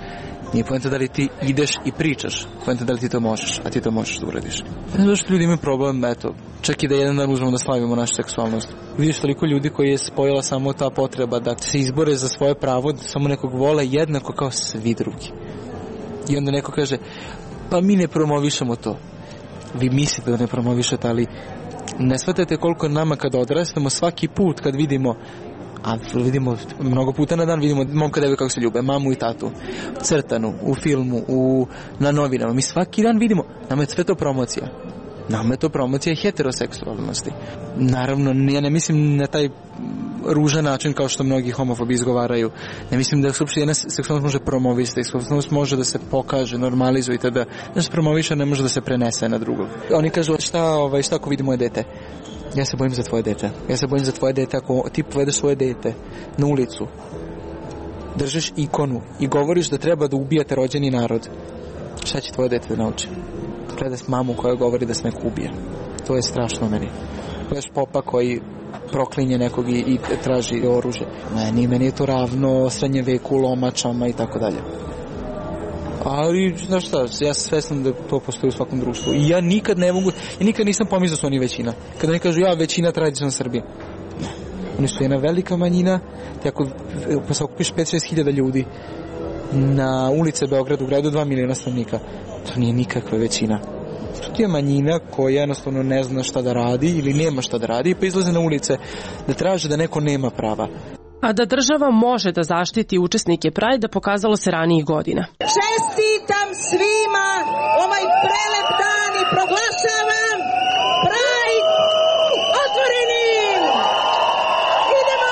Nije poenta da li ti ideš i pričaš, poenta da li ti to možeš, a ti to možeš da uradiš. Ne znam što ljudi imaju problem, eto, čak i da jedan dan uzmemo da slavimo našu seksualnost. Vidiš toliko ljudi koji je spojila samo ta potreba da se izbore za svoje pravo, da samo nekog vole jednako kao svi drugi. I onda neko kaže, pa mi ne promovišemo to. Vi mislite da ne promovišete, ali ne shvatate koliko nama kada odrastamo svaki put kad vidimo, a vidimo mnogo puta na dan, vidimo momka devojka kako se ljube, mamu i tatu, crtanu, u filmu, u, na novinama. Mi svaki dan vidimo, nama je sve to promocija. Nama je to promocija heteroseksualnosti. Naravno, ja ne mislim na taj ružan način kao što mnogi homofobi izgovaraju. Ne mislim da uopšte jedna seksualnost može promovisati, seksualnost može da se pokaže, normalizuje i tada da se promoviše, ne može da se prenese na drugog. Oni kažu, šta, ovaj, šta ako vidi moje dete? Ja se bojim za tvoje dete. Ja se bojim za tvoje dete ako ti povedeš svoje dete na ulicu, držiš ikonu i govoriš da treba da ubijate rođeni narod. Šta će tvoje dete da nauči? Gledaš mamu koja govori da se neko ubije. To je strašno meni. Gledaš popa koji proklinje nekog i, i traži oružje. Meni, meni je to ravno srednje veku, lomačama i tako dalje. Ali, znaš šta, ja sam svestan da to postoji u svakom društvu. I ja nikad ne mogu, ja nikad nisam pomislio da su oni većina. Kada oni kažu, ja, većina tradicionalna Srbije. Ne. Oni su jedna velika manjina, te ako pa se okupiš pet do šest hiljada ljudi na ulice Beogradu, u gradu dva miliona stanovnika, to nije nikakva većina. To je manjina koja jednostavno ne zna šta da radi ili nema šta da radi, pa izlaze na ulice da traže da neko nema prava. A da država može da zaštiti učesnike Prajda pokazalo se ranijih godina. Čestitam svima ovaj prelep dan i proglašavam Prajd otvorenim! Idemo!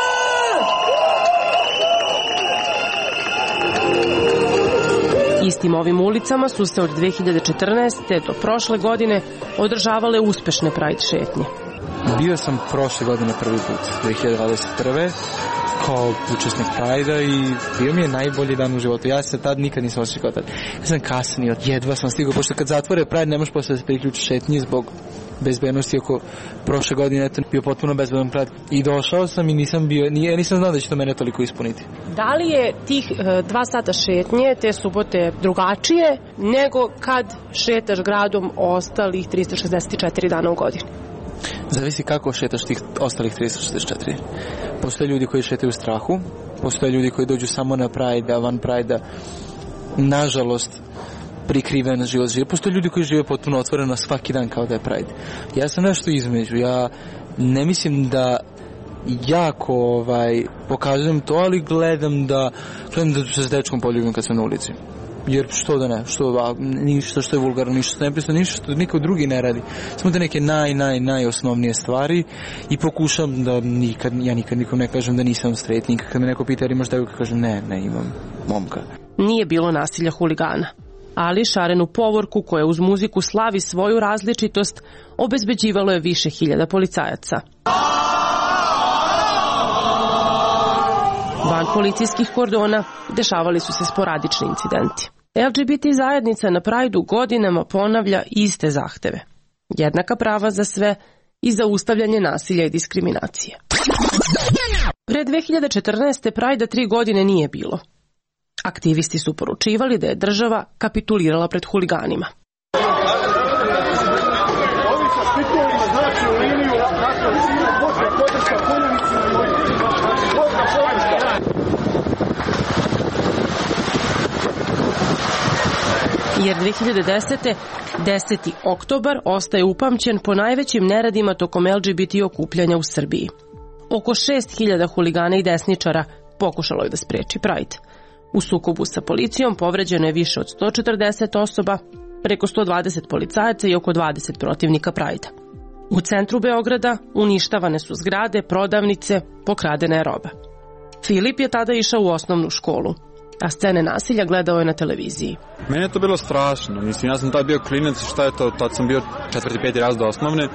Istim ovim ulicama su se od dve hiljade četrnaeste. do prošle godine održavale uspešne Pride šetnje. Bio sam prošle godine prvi put, dve hiljade dvadeset prve kao učesnik Prajda i bio mi je najbolji dan u životu. Ja se tad nikad nisam osjećao tad. Ja sam kasnio, jedva sam stigao, pošto kad zatvore Pride ne možeš posle da se priključi šetnji zbog bezbednosti. Oko prošle godine je bio potpuno bezbedan Pride. I došao sam i nisam bio, nije, nisam znao da će to mene toliko ispuniti. Da li je tih e, dva sata šetnje te subote drugačije nego kad šetaš gradom ostalih trista šezdeset četiri dana u godini? Zavisi kako šetaš tih ostalih trista šezdeset četiri. Postoje ljudi koji šetaju u strahu, postoje ljudi koji dođu samo na Pride, a van Pride, nažalost, prikriven život žive. Postoje ljudi koji žive potpuno otvoreno svaki dan kao da je Pride. Ja sam nešto između. Ja ne mislim da jako ovaj, pokazujem to, ali gledam da, gledam da se s dečkom poljubim kad sam na ulici. Jer što da ne, što, a, ništa što je vulgarno, ništa što je nepristojno, ništa što niko drugi ne radi. Samo te neke naj, naj, najosnovnije stvari i pokušam da nikad, ja nikad nikom ne kažem da nisam straight. Nikad kad me neko pita, jer imaš devojka, kažem ne, ne imam momka. Nije bilo nasilja huligana, ali šarenu povorku koja uz muziku slavi svoju različitost obezbeđivalo je više hiljada policajaca. Van policijskih kordona dešavali su se sporadični incidenti. L G B T zajednica na Prajdu godinama ponavlja iste zahteve. Jednaka prava za sve i zaustavljanje nasilja i diskriminacije. Pre dve hiljade četrnaeste. Prajda tri godine nije bilo. Aktivisti su poručivali da je država kapitulirala pred huliganima. Jer dve hiljade desete. deseti oktobar ostaje upamćen po najvećim neradima tokom L G B T okupljanja u Srbiji. Oko šest hiljada huligana i desničara pokušalo je da spreči Pride. U sukobu sa policijom povređeno je više od sto četrdeset osoba, preko sto dvadeset policajaca i oko dvadeset protivnika Prajda. U centru Beograda uništavane su zgrade, prodavnice, pokradena je roba. Filip je tada išao u osnovnu školu, a scene nasilja gledao je na televiziji. Meni je to bilo strašno. Mislim, ja sam tad bio klinac, šta je to, tad sam bio četvrti, peti razred osnovne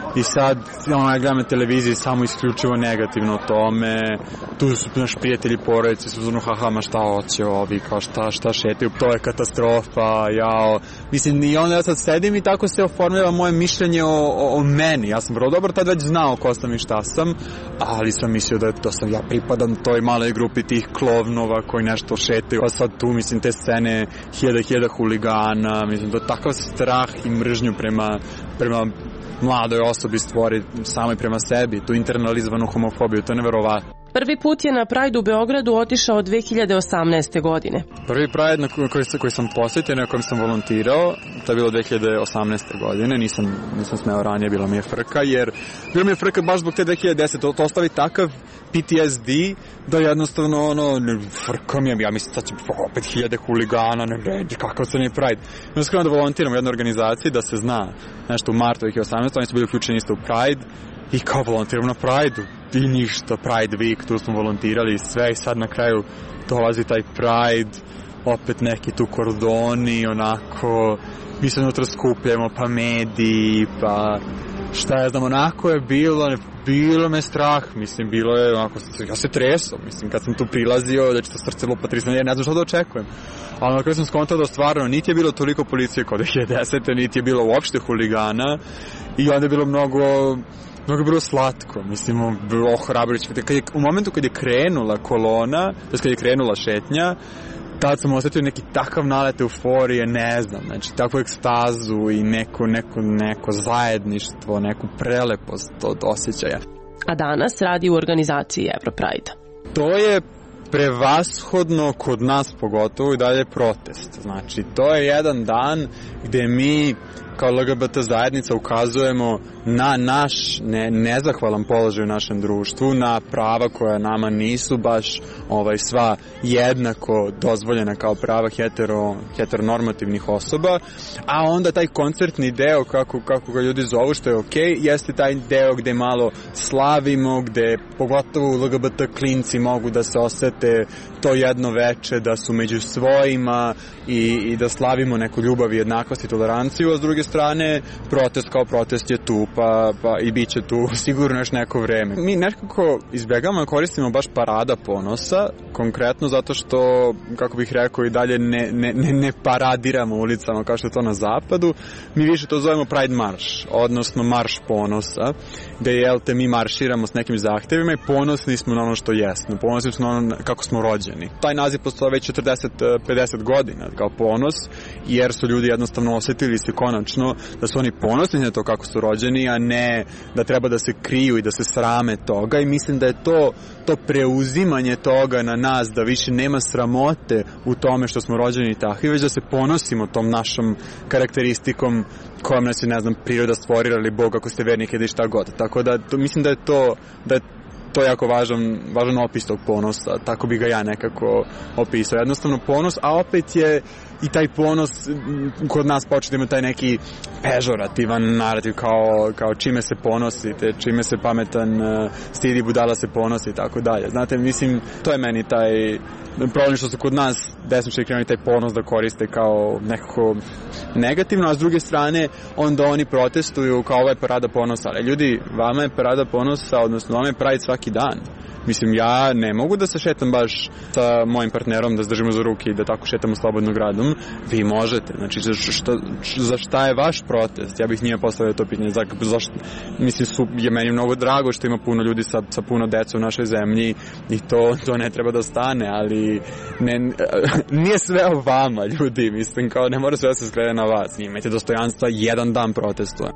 i sad ono, ja gledam na televiziji samo isključivo negativno o tome, tu su naši prijatelji, porodice su zonu haha, ma šta hoće ovi, kao šta, šta šetaju, to je katastrofa, jao, mislim i onda ja sad sedim i tako se oformljava moje mišljenje o, o, o meni, ja sam vrlo dobro tad već znao ko sam i šta sam, ali sam mislio da, da sam ja pripadam toj maloj grupi tih klovnova koji nešto šetaju, a sad tu mislim te scene hiljada hiljada huligana, mislim da je takav strah i mržnju prema, prema mladoj osobi stvori samoj prema sebi, tu internalizovanu homofobiju, to je neverovatno. Prvi put je na Pride u Beogradu otišao dve hiljade osamnaeste. godine. Prvi Pride na koji, koji sam posjetio, na kojem sam volontirao, to je bilo dve hiljade osamnaeste. godine, nisam, nisam smeo ranije, bila mi je frka, jer bila mi je frka baš zbog te dve hiljade desete. To, to ostavi takav P T S D da jednostavno ono, ne, frka mi je, ja mislim da će opet hiljade huligana, ne vredi, kakav sam je Pride. Onda skrenuo da volontiram u jednoj organizaciji, da se zna nešto u martu dve hiljade osamnaeste. Oni su bili uključeni isto u Pride i kao volontiram na Pride-u. I ništa, Pride Week, tu smo volontirali i sve i sad na kraju dolazi taj Pride, opet neki tu kordoni, onako, mi se unutra skupljamo, pa mediji, pa šta ja znam, onako je bilo, ne, bilo me strah, mislim, bilo je, onako, ja se tresao, mislim, kad sam tu prilazio, da će to srce lupati, ja ne znam što da očekujem. Ali na kraju sam skontao da stvarno niti je bilo toliko policije kao dve hiljade desete. niti je bilo uopšte huligana i onda je bilo mnogo... Mnogo je bilo slatko, mislim, bilo ohrabrujuće. U momentu kad je krenula kolona, to je kad je krenula šetnja, tad sam osjetio neki takav nalet euforije, ne znam, znači takvu ekstazu i neko, neko, neko zajedništvo, neku prelepost od osjećaja. A danas radi u organizaciji Europride. To je prevashodno kod nas pogotovo i dalje protest. Znači, to je jedan dan gde mi kao L G B T zajednica ukazujemo na naš ne, nezahvalan položaj u našem društvu, na prava koja nama nisu baš ovaj, sva jednako dozvoljena kao prava hetero, heteronormativnih osoba, a onda taj koncertni deo, kako, kako ga ljudi zovu, što je okej, jeste taj deo gde malo slavimo, gde pogotovo L G B T klinci mogu da se osete to jedno veče, da su među svojima i, i da slavimo neku ljubav i jednakost i toleranciju, a s druge strane protest kao protest je tu, pa, pa i bit će tu sigurno još neko vreme. Mi nekako izbjegamo, koristimo baš parada ponosa, konkretno zato što, kako bih rekao, i dalje ne, ne, ne, ne paradiramo ulicama kao što je to na zapadu. Mi više to zovemo Pride Marš, odnosno Marš ponosa, gde jel te mi marširamo s nekim zahtevima i ponosni smo na ono što jesmo, ponosni smo na ono kako smo rođeni. Taj naziv postoje već četrdeset do pedeset godina kao ponos, jer su ljudi jednostavno osjetili se konačno da su oni ponosni na to kako su rođeni, a ne da treba da se kriju i da se srame toga, i mislim da je to, to preuzimanje toga na nas, da više nema sramote u tome što smo rođeni takvi, već da se ponosimo tom našom karakteristikom kojom nas je, ne znam, priroda stvorila ili Bog ako ste vernik ili šta god. Tako da to, mislim da je to, da je to je jako važan, važan opis tog ponosa, tako bi ga ja nekako opisao. Jednostavno ponos, a opet je i taj ponos kod nas počne da ima taj neki pežorativan narativ kao, kao čime se ponosite, čime se pametan stidi, budala se ponosi i tako dalje. Znate, mislim, to je meni taj problem što su kod nas desničari krenuli taj ponos da koriste kao nekako negativno, a s druge strane onda oni protestuju kao ovo je parada ponosa. Ali ljudi, vama je parada ponosa, odnosno vama je Pride svaki dan. Mislim, ja ne mogu da se šetam baš sa mojim partnerom, da se držimo za ruke i da tako šetamo slobodno gradom. Vi možete. Znači, za šta, za šta je vaš protest? Ja bih njima postavio to pitanje. Za, zašto, mislim, su, je meni mnogo drago što ima puno ljudi sa, sa puno deca u našoj zemlji i to, to ne treba da stane, ali ne, nije sve o vama, ljudi. Mislim, kao ne mora sve da se skrede na vas. Imajte dostojanstva, jedan dan protestuje.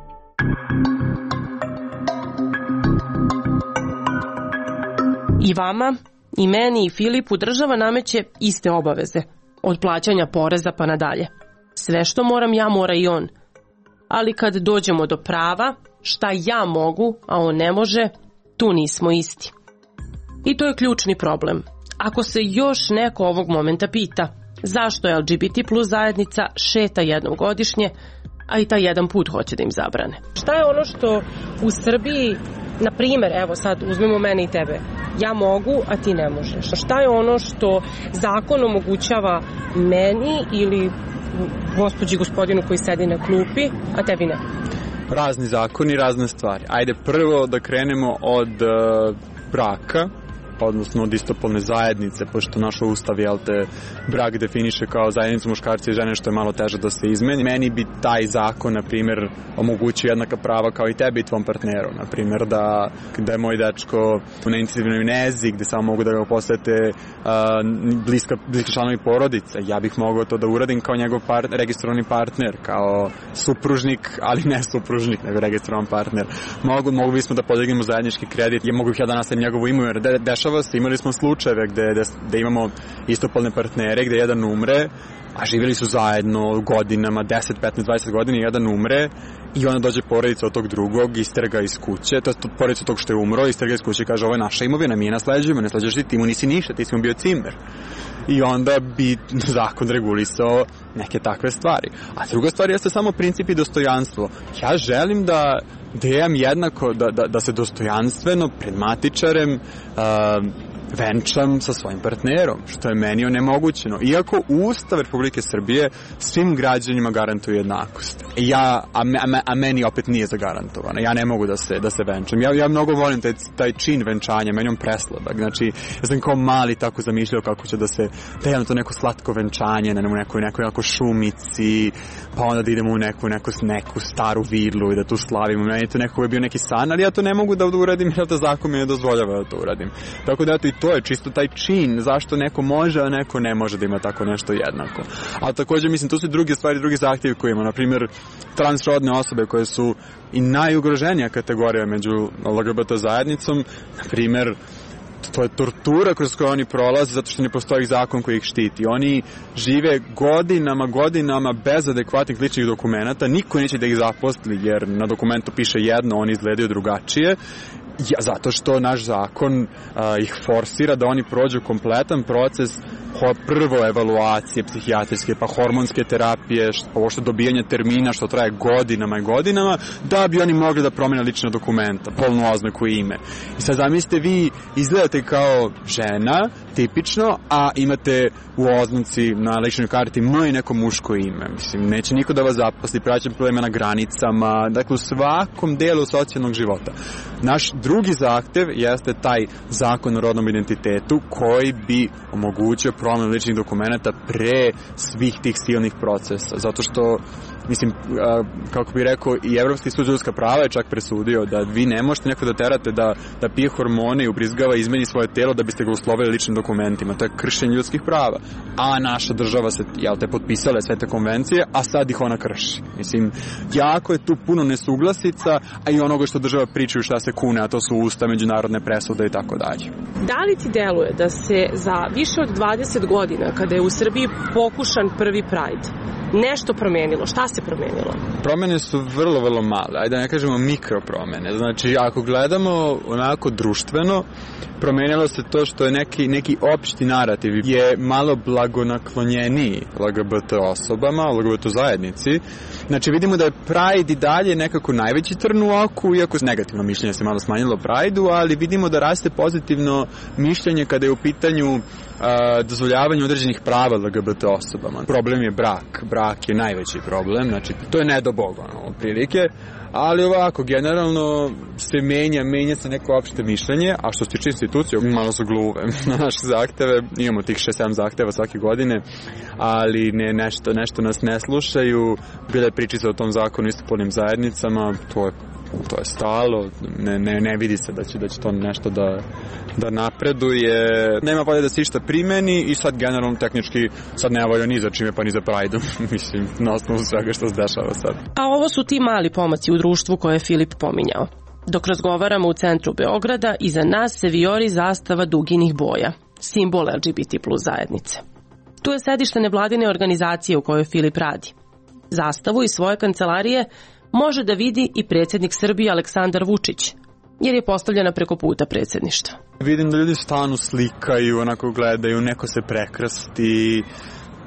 I vama, i meni, i Filipu država nameće iste obaveze. Od plaćanja poreza pa nadalje. Sve što moram ja, mora i on. Ali kad dođemo do prava, šta ja mogu, a on ne može, tu nismo isti. I to je ključni problem. Ako se još neko ovog momenta pita zašto L G B T plus zajednica šeta jednom godišnje, a i taj jedan put hoće da im zabrane. Šta je ono što u Srbiji, na primjer, evo sad uzmemo mene i tebe, ja mogu, a ti ne možeš. Šta je ono što zakon omogućava meni ili gospođi, gospodinu koji sedi na klupi, a tebi ne? razni zakoni, razne stvari. Ajde prvo da krenemo od uh, braka, odnosno od istopolne zajednice, pošto naš ustav, jel te, brak definiše kao zajednicu muškarci i žene, što je malo teže da se izmeni. Meni bi taj zakon, na primjer, omogućio jednaka prava kao i tebi i tvom partneru. Na primjer, da, da je moj dečko u neinicijativnoj nezi, gde samo mogu da ga posete uh, bliska, bliski članovi porodice. Ja bih mogao to da uradim kao njegov part, registrovani partner, kao supružnik, ali ne supružnik, nego registrovan partner. Mogu, mogu bismo da podignemo zajednički kredit, ja mogu bih ja da nastavim njegovu imovinu, jer de, dešava se, imali smo slučajeve gde, gde, gde imamo istopolne partnere, gde jedan umre, a živjeli su zajedno godinama, deset, petnaest, dvadeset godina, jedan umre i onda dođe porodica od tog drugog, isterga iz kuće, to je porodica od tog što je umro, isterga iz kuće i kaže, ovo je naša imovina, mi je nasleđujemo, ne sleđuješ ti, ti mu nisi ništa, ti si mu bio cimer. I onda bi zakon regulisao neke takve stvari. A druga stvar jeste samo princip i dostojanstvo. Ja želim da da imam jednako, da, da, da se dostojanstveno pred matičarem uh, venčam sa svojim partnerom, što je meni onemogućeno. Iako Ustav Republike Srbije svim građanima garantuje jednakost. Ja, a, me, a meni opet nije zagarantovano. Ja ne mogu da se, da se venčam. Ja, ja mnogo volim taj, taj čin venčanja, meni on presladak. Znači, ja sam kao mali tako zamišljao kako će da se, da imam to neko slatko venčanje, na nekoj, nekoj, nekoj šumici, pa onda da idemo u neku, neku, neku staru vilu i da tu slavimo. Meni to nekako je bio neki san, ali ja to ne mogu da uradim jer da zakon mi ne dozvoljava da to uradim. Tako da eto i to je čisto taj čin, zašto neko može, a neko ne može da ima tako nešto jednako. A također, mislim, tu su druge stvari, drugi zahtjevi koje ima, na primjer, transrodne osobe koje su i najugroženija kategorija među L G B T zajednicom, na primjer, to je tortura kroz koju oni prolaze zato što ne postoji zakon koji ih štiti. Oni žive godinama, godinama bez adekvatnih ličnih dokumenata, niko neće da ih zaposli jer na dokumentu piše jedno, oni izgledaju drugačije. Ja, zato što naš zakon uh, ih forsira da oni prođu kompletan proces prvo evaluacije psihijatrijske, pa hormonske terapije, ovo što dobijanje termina što traje godinama i godinama, da bi oni mogli da promene lična dokumenta, polnu oznaku i ime. I sad zamislite, vi izgledate kao žena, tipično, a imate u oznaci na ličnoj karti M i neko muško ime. Mislim, neće niko da vas zaposli, praćem problema na granicama, dakle u svakom delu socijalnog života. Naš drugi zahtev jeste taj zakon o rodnom identitetu koji bi omogućio promjenu ličnih dokumenta pre svih tih silnih procesa. Zato što, mislim, kako bih rekao, i Evropski sud za ljudska prava je čak presudio da vi ne možete neko da terate da, da pije hormone i ubrizgava i izmeni svoje telo da biste ga uslovili ličnim dokumentima. To je kršenje ljudskih prava. A naša država se, jel te, potpisala sve te konvencije, a sad ih ona krši. Mislim, jako je tu puno nesuglasica, a i onoga što država pričaju šta se kune, a to su usta, međunarodne presude i tako dalje. Da li ti deluje da se za više od dvadeset godina, kada je u Srbiji pokušan prvi Pride, nešto promenilo? Šta se promenilo? Promene su vrlo, vrlo male. Ajde da ne kažemo mikropromene. Znači, ako gledamo onako društveno, promenilo se to što je neki, neki opšti narativ je malo blagonaklonjeniji L G B T osobama, L G B T zajednici. Znači, vidimo da je Pride i dalje nekako najveći trn u oku, iako negativno mišljenje se malo smanjilo Pride-u, ali vidimo da raste pozitivno mišljenje kada je u pitanju a, dozvoljavanje određenih prava L G B T osobama. Problem je brak. Brak je najveći problem, znači to je nedobogo, ono, prilike, ali ovako, generalno se menja, menja se neko opšte mišljenje, a što se tiče institucije, malo su gluve na naše zahteve, imamo tih šest sedam zahteva svake godine, ali ne, nešto, nešto nas ne slušaju, bile pričice o tom zakonu istopolnim zajednicama, to je to je stalo, ne, ne, ne vidi se da će, da će to nešto da, da napreduje, nema volje da se išta primeni i sad generalno tehnički sad nema volja ni za čime pa ni za Pride-om, mislim, na osnovu svega što se dešava sad. A ovo su ti mali pomaci u društvu koje je Filip pominjao. Dok razgovaramo u centru Beograda, iza nas se vijori zastava duginih boja, simbol L G B T plus zajednice. Tu je sedište nevladine organizacije u kojoj Filip radi. Zastavu iz svoje kancelarije može da vidi i predsjednik Srbije Aleksandar Vučić, jer je postavljena preko puta predsjedništva. Vidim da ljudi stanu, slikaju, onako gledaju, neko se prekrasti.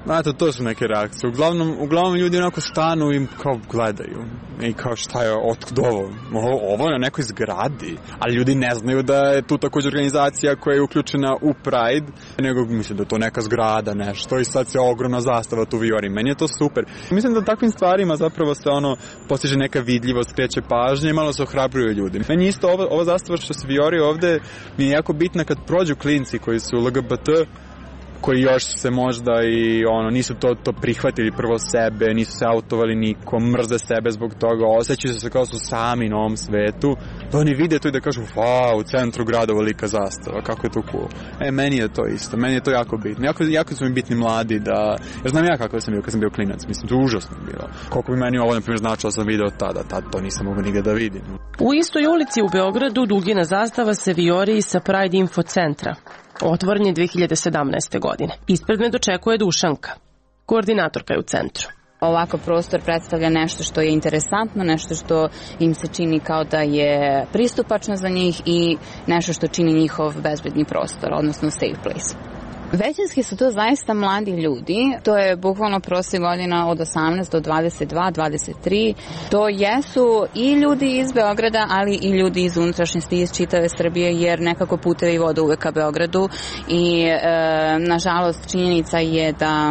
Znate, to su neke reakcije. Uglavnom, uglavnom ljudi onako stanu i kao gledaju. I kao šta je, otkud ovo? Ovo je na nekoj zgradi. Ali ljudi ne znaju da je tu također organizacija koja je uključena u Pride, nego mislim da je to neka zgrada, nešto. I sad se ogromna zastava tu vijori. Meni je to super. Mislim da takvim stvarima zapravo se ono postiže neka vidljivost, kreće pažnja i malo se ohrabruju ljudi. Meni isto ova, ova zastava što se vijori ovde mi je jako bitna kad prođu klinci koji su L G B T, koji još se možda i ono nisu to, to prihvatili prvo sebe, nisu se autovali nikom, mrze sebe zbog toga, osjećaju se kao su sami na ovom svetu, da oni vide to i da kažu wow, u centru grada velika zastava, kako je to cool. E, meni je to isto, meni je to jako bitno. Jako, jako su mi bitni mladi da, jer znam ja kako sam bio kad sam bio klinac, mislim, to je užasno bilo. Koliko bi meni ovo, na primjer, značilo sam video tada, tada to nisam mogu nikada da vidim. U istoj ulici u Beogradu dugina zastava se vijori sa Pride Info centra. Otvoren je dve hiljade sedamnaeste. godine. Ispred me dočekuje Dušanka, koordinatorka je u centru. Ovakav prostor predstavlja nešto što je interesantno, nešto što im se čini kao da je pristupačno za njih i nešto što čini njihov bezbedni prostor, odnosno safe place. Većinski su to zaista mladi ljudi, to je bukvalno prosjek godina od osamnaest do dvadeset dva, dvadeset tri. To jesu i ljudi iz Beograda, ali i ljudi iz unutrašnjosti, iz čitave Srbije, jer nekako putevi vode uvek ka Beogradu i e, nažalost činjenica je da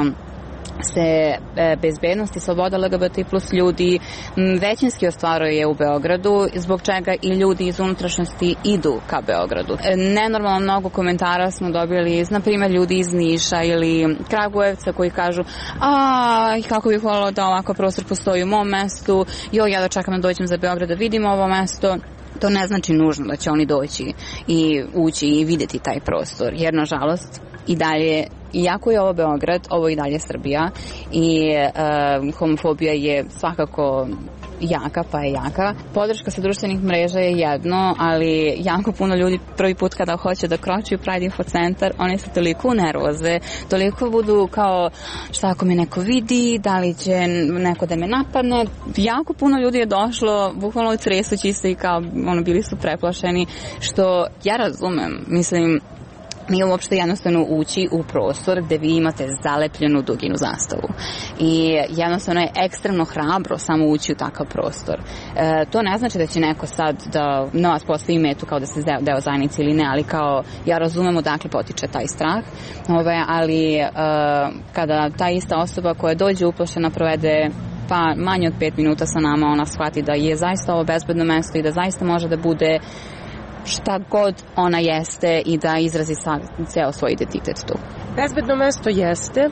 se bezbednost i sloboda L G B T plus ljudi većinski ostvaruje u Beogradu, zbog čega i ljudi iz unutrašnjosti idu ka Beogradu. Nenormalno mnogo komentara smo dobili iz, na primjer, ljudi iz Niša ili Kragujevca koji kažu a, kako bih voljela da ovako prostor postoji u mom mestu, joj, ja da čekam da dođem za Beograd da vidim ovo mesto. To ne znači nužno da će oni doći i ući i videti taj prostor, jer nažalost i dalje, iako je ovo Beograd, ovo i dalje Srbija i e, homofobija je svakako jaka, pa je jaka. Podrška sa društvenih mreža je jedno, ali jako puno ljudi prvi put kada hoće da kroči u Pride Info centar, oni se toliko nervoze, toliko budu kao šta ako me neko vidi, da li će neko da me napadne. Jako puno ljudi je došlo, bukvalno tresući se i kao ono, bili su preplašeni, što ja razumem, mislim, nije uopšte jednostavno ući u prostor gde vi imate zalepljenu duginu zastavu. I jednostavno je ekstremno hrabro samo ući u takav prostor. E, to ne znači da će neko sad da na vas postavi metu kao da ste deo, deo zajednice ili ne, ali kao ja razumem odakle potiče taj strah. Ove, ali e, kada ta ista osoba koja dođe uplašena provede pa manje od pet minuta sa nama, ona shvati da je zaista ovo bezbedno mesto i da zaista može da bude šta god ona jeste i da izrazi ceo svoj identitet tu. Bezbedno mesto jeste,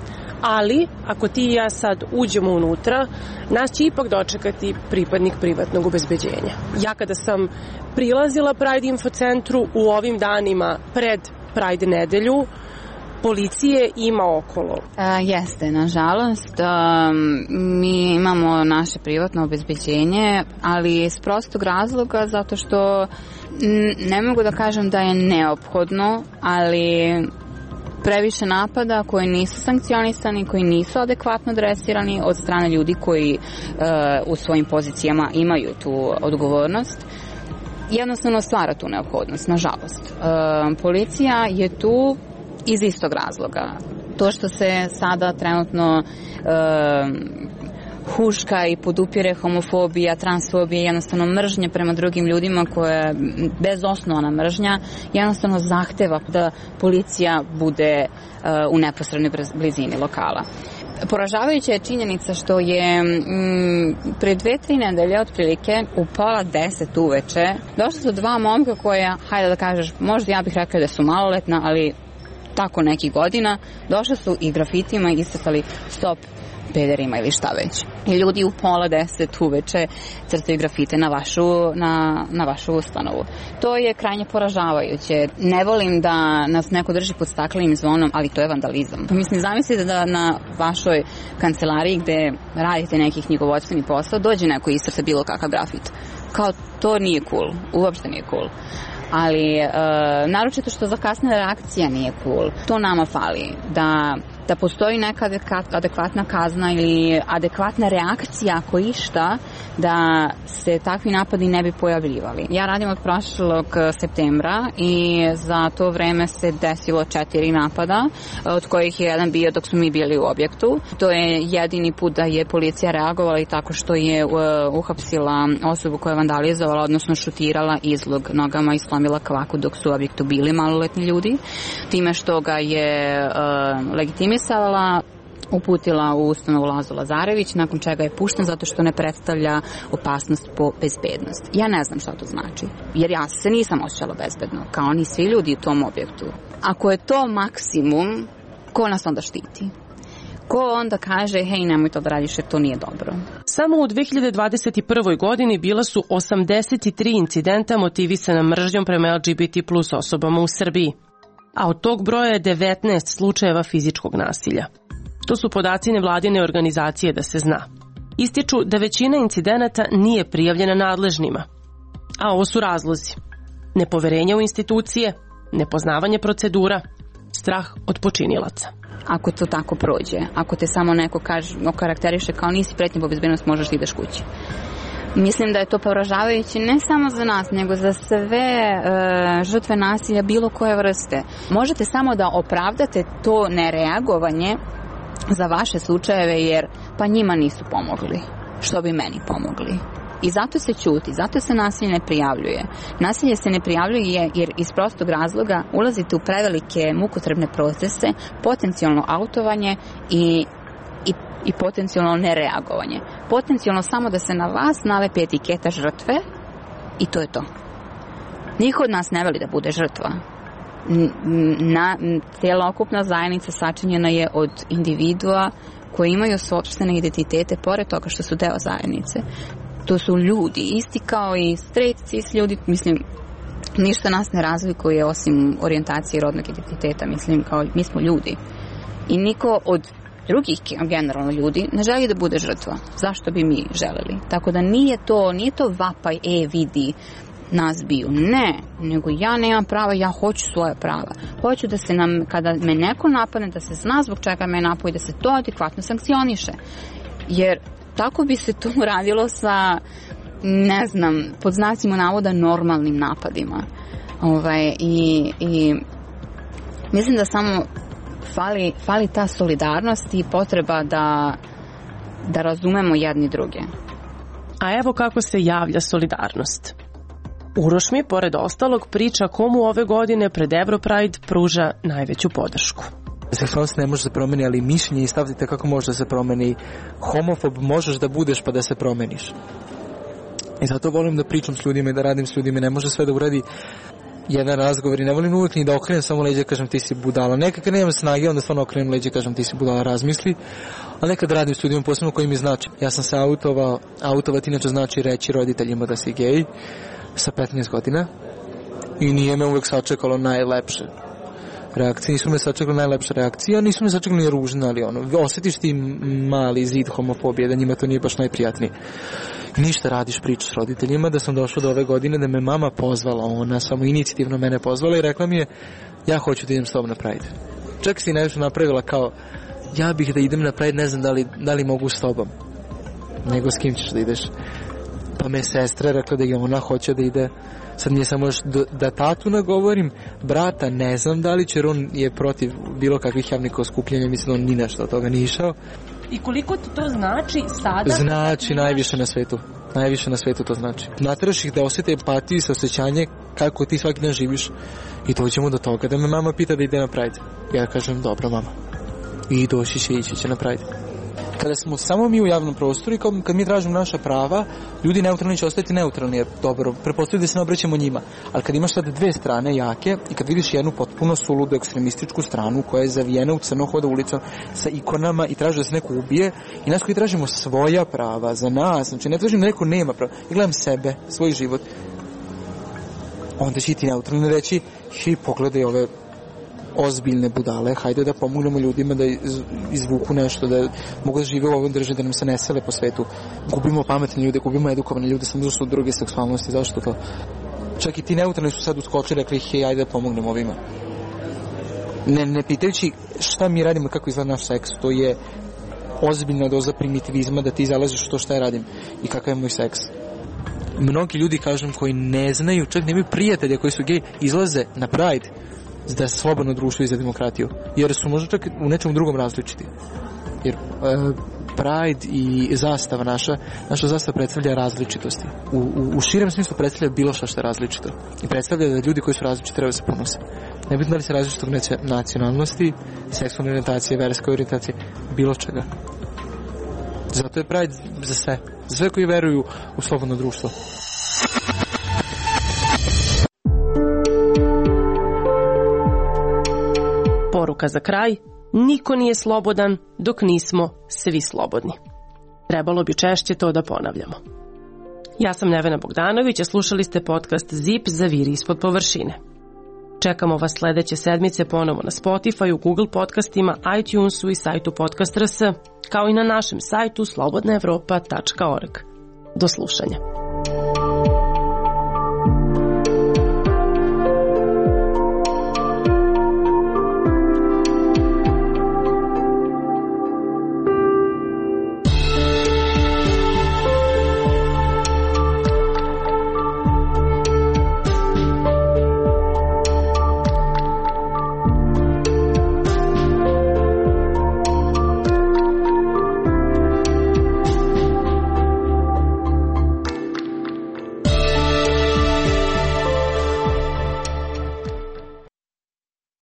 ali ako ti i ja sad uđemo unutra, nas će ipak dočekati pripadnik privatnog obezbeđenja. Ja kada sam prilazila Pride Info centru u ovim danima pred Pride nedelju, policije ima okolo. E, jeste, nažalost. E, mi imamo naše privatno obezbeđenje, ali iz prostog razloga zato što ne mogu da kažem da je neophodno, ali previše napada koji nisu sankcionisani, koji nisu adekvatno dresirani od strane ljudi koji e, u svojim pozicijama imaju tu odgovornost, jednostavno stvara tu neophodnost, nažalost. E, policija je tu iz istog razloga. To što se sada trenutno e, huška i podupire homofobija, transfobija, jednostavno mržnja prema drugim ljudima koja je bezosnovana mržnja, jednostavno zahteva da policija bude uh, u neposrednoj blizini lokala. Poražavajuća je činjenica što je m, pre dve, tri nedelje otprilike u pola deset uveče došli su dva momka koja, hajde da kažeš, možda ja bih rekla da su maloletna, ali tako nekih godina, došli su i grafitima isticali stop pederima ili šta već. I ljudi u pola deset uveče crtaju grafite na vašu, na, na vašu ustanovu. To je krajnje poražavajuće. Ne volim da nas neko drži pod staklenim zvonom, ali to je vandalizam. Mislim, zamislite da na vašoj kancelariji gde radite neki knjigovodstveni posao dođe neko i iscrta bilo kakav grafit. Kao, to nije cool. Uopšte nije cool. Ali, e, naročito što zakasnila reakcija nije cool. To nama fali. Da da postoji neka adekvatna kazna ili adekvatna reakcija ako išta da se takvi napadi ne bi pojavljivali. Ja radim od prošlog septembra i za to vreme se desilo četiri napada, od kojih je jedan bio dok smo mi bili u objektu. To je jedini put da je policija reagovala i tako što je uhapsila osobu koja je vandalizovala, odnosno šutirala izlog nogama i slomila kvaku dok su u objektu bili maloletni ljudi. Time što ga je uh, legitimisala, uputila u ustanovu Lazo Lazarević, nakon čega je pušten zato što ne predstavlja opasnost po bezbednost. Ja ne znam šta to znači, jer ja se nisam osjećala bezbedno, kao ni svi ljudi u tom objektu. Ako je to maksimum, ko nas onda štiti? Ko onda kaže, hej, nemoj to da radiš jer to nije dobro? Samo u dve hiljade dvadeset prvoj. godini bila su osamdeset tri incidenta motivisana mržnjom prema L G B T plus osobama u Srbiji, a od tog broja je devetnaest slučajeva fizičkog nasilja. To su podaci nevladine organizacije, da se zna. Ističu da većina incidenata nije prijavljena nadležnima. A ovo su razlozi: nepoverenje u institucije, nepoznavanje procedura, strah od počinilaca. Ako to tako prođe, ako te samo neko kaže, okarakteriše kao nisi pretnja po bezbednost, možeš da ideš kući. Mislim da je to poražavajuće ne samo za nas, nego za sve e, žrtve nasilja bilo koje vrste. Možete samo da opravdate to nereagovanje za vaše slučajeve jer pa njima nisu pomogli, što bi meni pomogli. I zato se ćuti, zato se nasilje ne prijavljuje. Nasilje se ne prijavljuje jer iz prostog razloga ulazite u prevelike mukotrpne procese, potencijalno autovanje i, i, i potencijalno nereagovanje. Potencijalno samo da se na vas nalepi etiketa žrtve i to je to. Niko od nas ne veli da bude žrtva. Na, celokupna zajednica sačinjena je od individua koji imaju sopstvene identitete pored toga što su deo zajednice. To su ljudi, isti kao i straight cis ljudi, mislim, ništa nas ne razlikuje osim orijentacije rodnog identiteta, mislim, kao mi smo ljudi. I niko od drugih generalno ljudi ne želi da bude žrtva. Zašto bi mi želeli? Tako da nije to, nije to vapaj, e, vidi, nas biju. Ne, nego ja nemam prava, ja hoću svoje prava. Hoću da se nam, kada me neko napadne, da se zna zbog čega me napao i da se to adekvatno sankcioniše. Jer tako bi se to radilo sa, ne znam, pod znacima navoda normalnim napadima. Ovaj, i, i mislim da samo fali, fali ta solidarnost i potreba da, da razumemo jedni druge. A evo kako se javlja solidarnost. Uroš mi, pored ostalog, priča komu ove godine pred Europride pruža najveću podršku. Seksualnost ne može da se promeni, ali mišljenje i stav ti kako može da se promeni. Homofob možeš da budeš pa da se promeniš. I zato volim da pričam s ljudima i da radim s ljudima. Ne može sve da uradi jedan razgovor i ne volim uvijek ni da okrenem samo leđe i kažem ti si budala. Nekad kad nemam snage, onda stvarno okrenem leđe i kažem ti si budala, razmisli. A nekad radim s ljudima posebno koji mi znači. Ja sam se autovao, autovati inače znači reći roditeljima da si gej sa petnaest godina i nije me uvijek sačekalo najlepše reakcije, nisu me sačekali najlepše reakcije, a nisu me sačekali ni ružne, ali ono, osjetiš ti mali zid homofobije, da njima to nije baš najprijatnije. Ništa, radiš, pričaš s roditeljima, da sam došao do ove godine, da me mama pozvala, ona samo inicijativno mene pozvala i rekla mi je, ja hoću da idem s tobom na Pride. Čak si najviše napravila kao, ja bih da idem na Pride, ne znam da li, da li mogu s tobom, nego s kim ćeš da ideš. Pa me sestra rekla da je ona hoće da ide. Sad nije samo još da tatu nagovorim, brata ne znam da li će, jer on je protiv bilo kakvih javnih okupljenja, mislim on ni nešto od toga nije išao. I koliko ti to znači sada? Znači najviše na svetu. Najviše na svetu to znači. Nateraš ih da osjete empatiju i saosećanje kako ti svaki dan živiš. I dođemo do toga da me mama pita da ide na Pride. Ja kažem dobro mama. I doći će, ići će na Pride. Kada smo samo mi u javnom prostoru i kad mi tražimo naša prava, ljudi neutralni će ostati neutralni, jer dobro, pretpostavljaju da se ne obraćamo njima. Ali kad imaš sad dve strane jake i kad vidiš jednu potpuno suludu ekstremističku stranu koja je zavijena u crno, hoda ulicom sa ikonama i traži da se neko ubije, i nas koji tražimo svoja prava za nas, znači ne tražim da neko nema prava, i gledam sebe, svoj život, onda će ti neutralni reći, hej, pogledaj ove ozbiljne budale, hajde da pomognemo ljudima da izvuku nešto, da mogu da žive u ovom državi, da nam se ne sele po svetu. Gubimo pametne ljude, gubimo edukovane ljude, samo zašto druge seksualnosti, zašto to? Čak i ti neutralni su sad uskočili, rekli, hej, ajde da pomognemo ovima. Ne, ne pitajući šta mi radimo, kako izgleda naš seks, to je ozbiljna doza primitivizma da ti zalažeš u to šta ja radim i kakav je moj seks. Mnogi ljudi, kažem, koji ne znaju, čak nemaju prijatelja koji su gej, izlaze na Pride da je slobodno društvo i za demokratiju, jer su možda čak u nečemu drugom različiti. Jer e, Pride i zastava naša, naša zastava predstavlja različitosti. U, u, u širem smislu predstavlja bilo šta što je različito. I predstavlja da ljudi koji su različiti treba se ponose. Nebitno da li se različitog nacionalnosti, seksualne orijentacije, verske orijentacije, bilo čega. Zato je Pride za sve. Za sve koji veruju u slobodno društvo. Poruka za kraj: niko nije slobodan dok nismo svi slobodni. Trebalo bi češće to da ponavljamo. Ja sam Nevena Bogdanović, a slušali ste podcast Zip Zaviri ispod površine. Čekamo vas sledeće sedmice ponovo na Spotify, Google podcastima, iTunesu i sajtu Podcast R S, kao i na našem sajtu slobodna evropa tačka org. Do slušanja.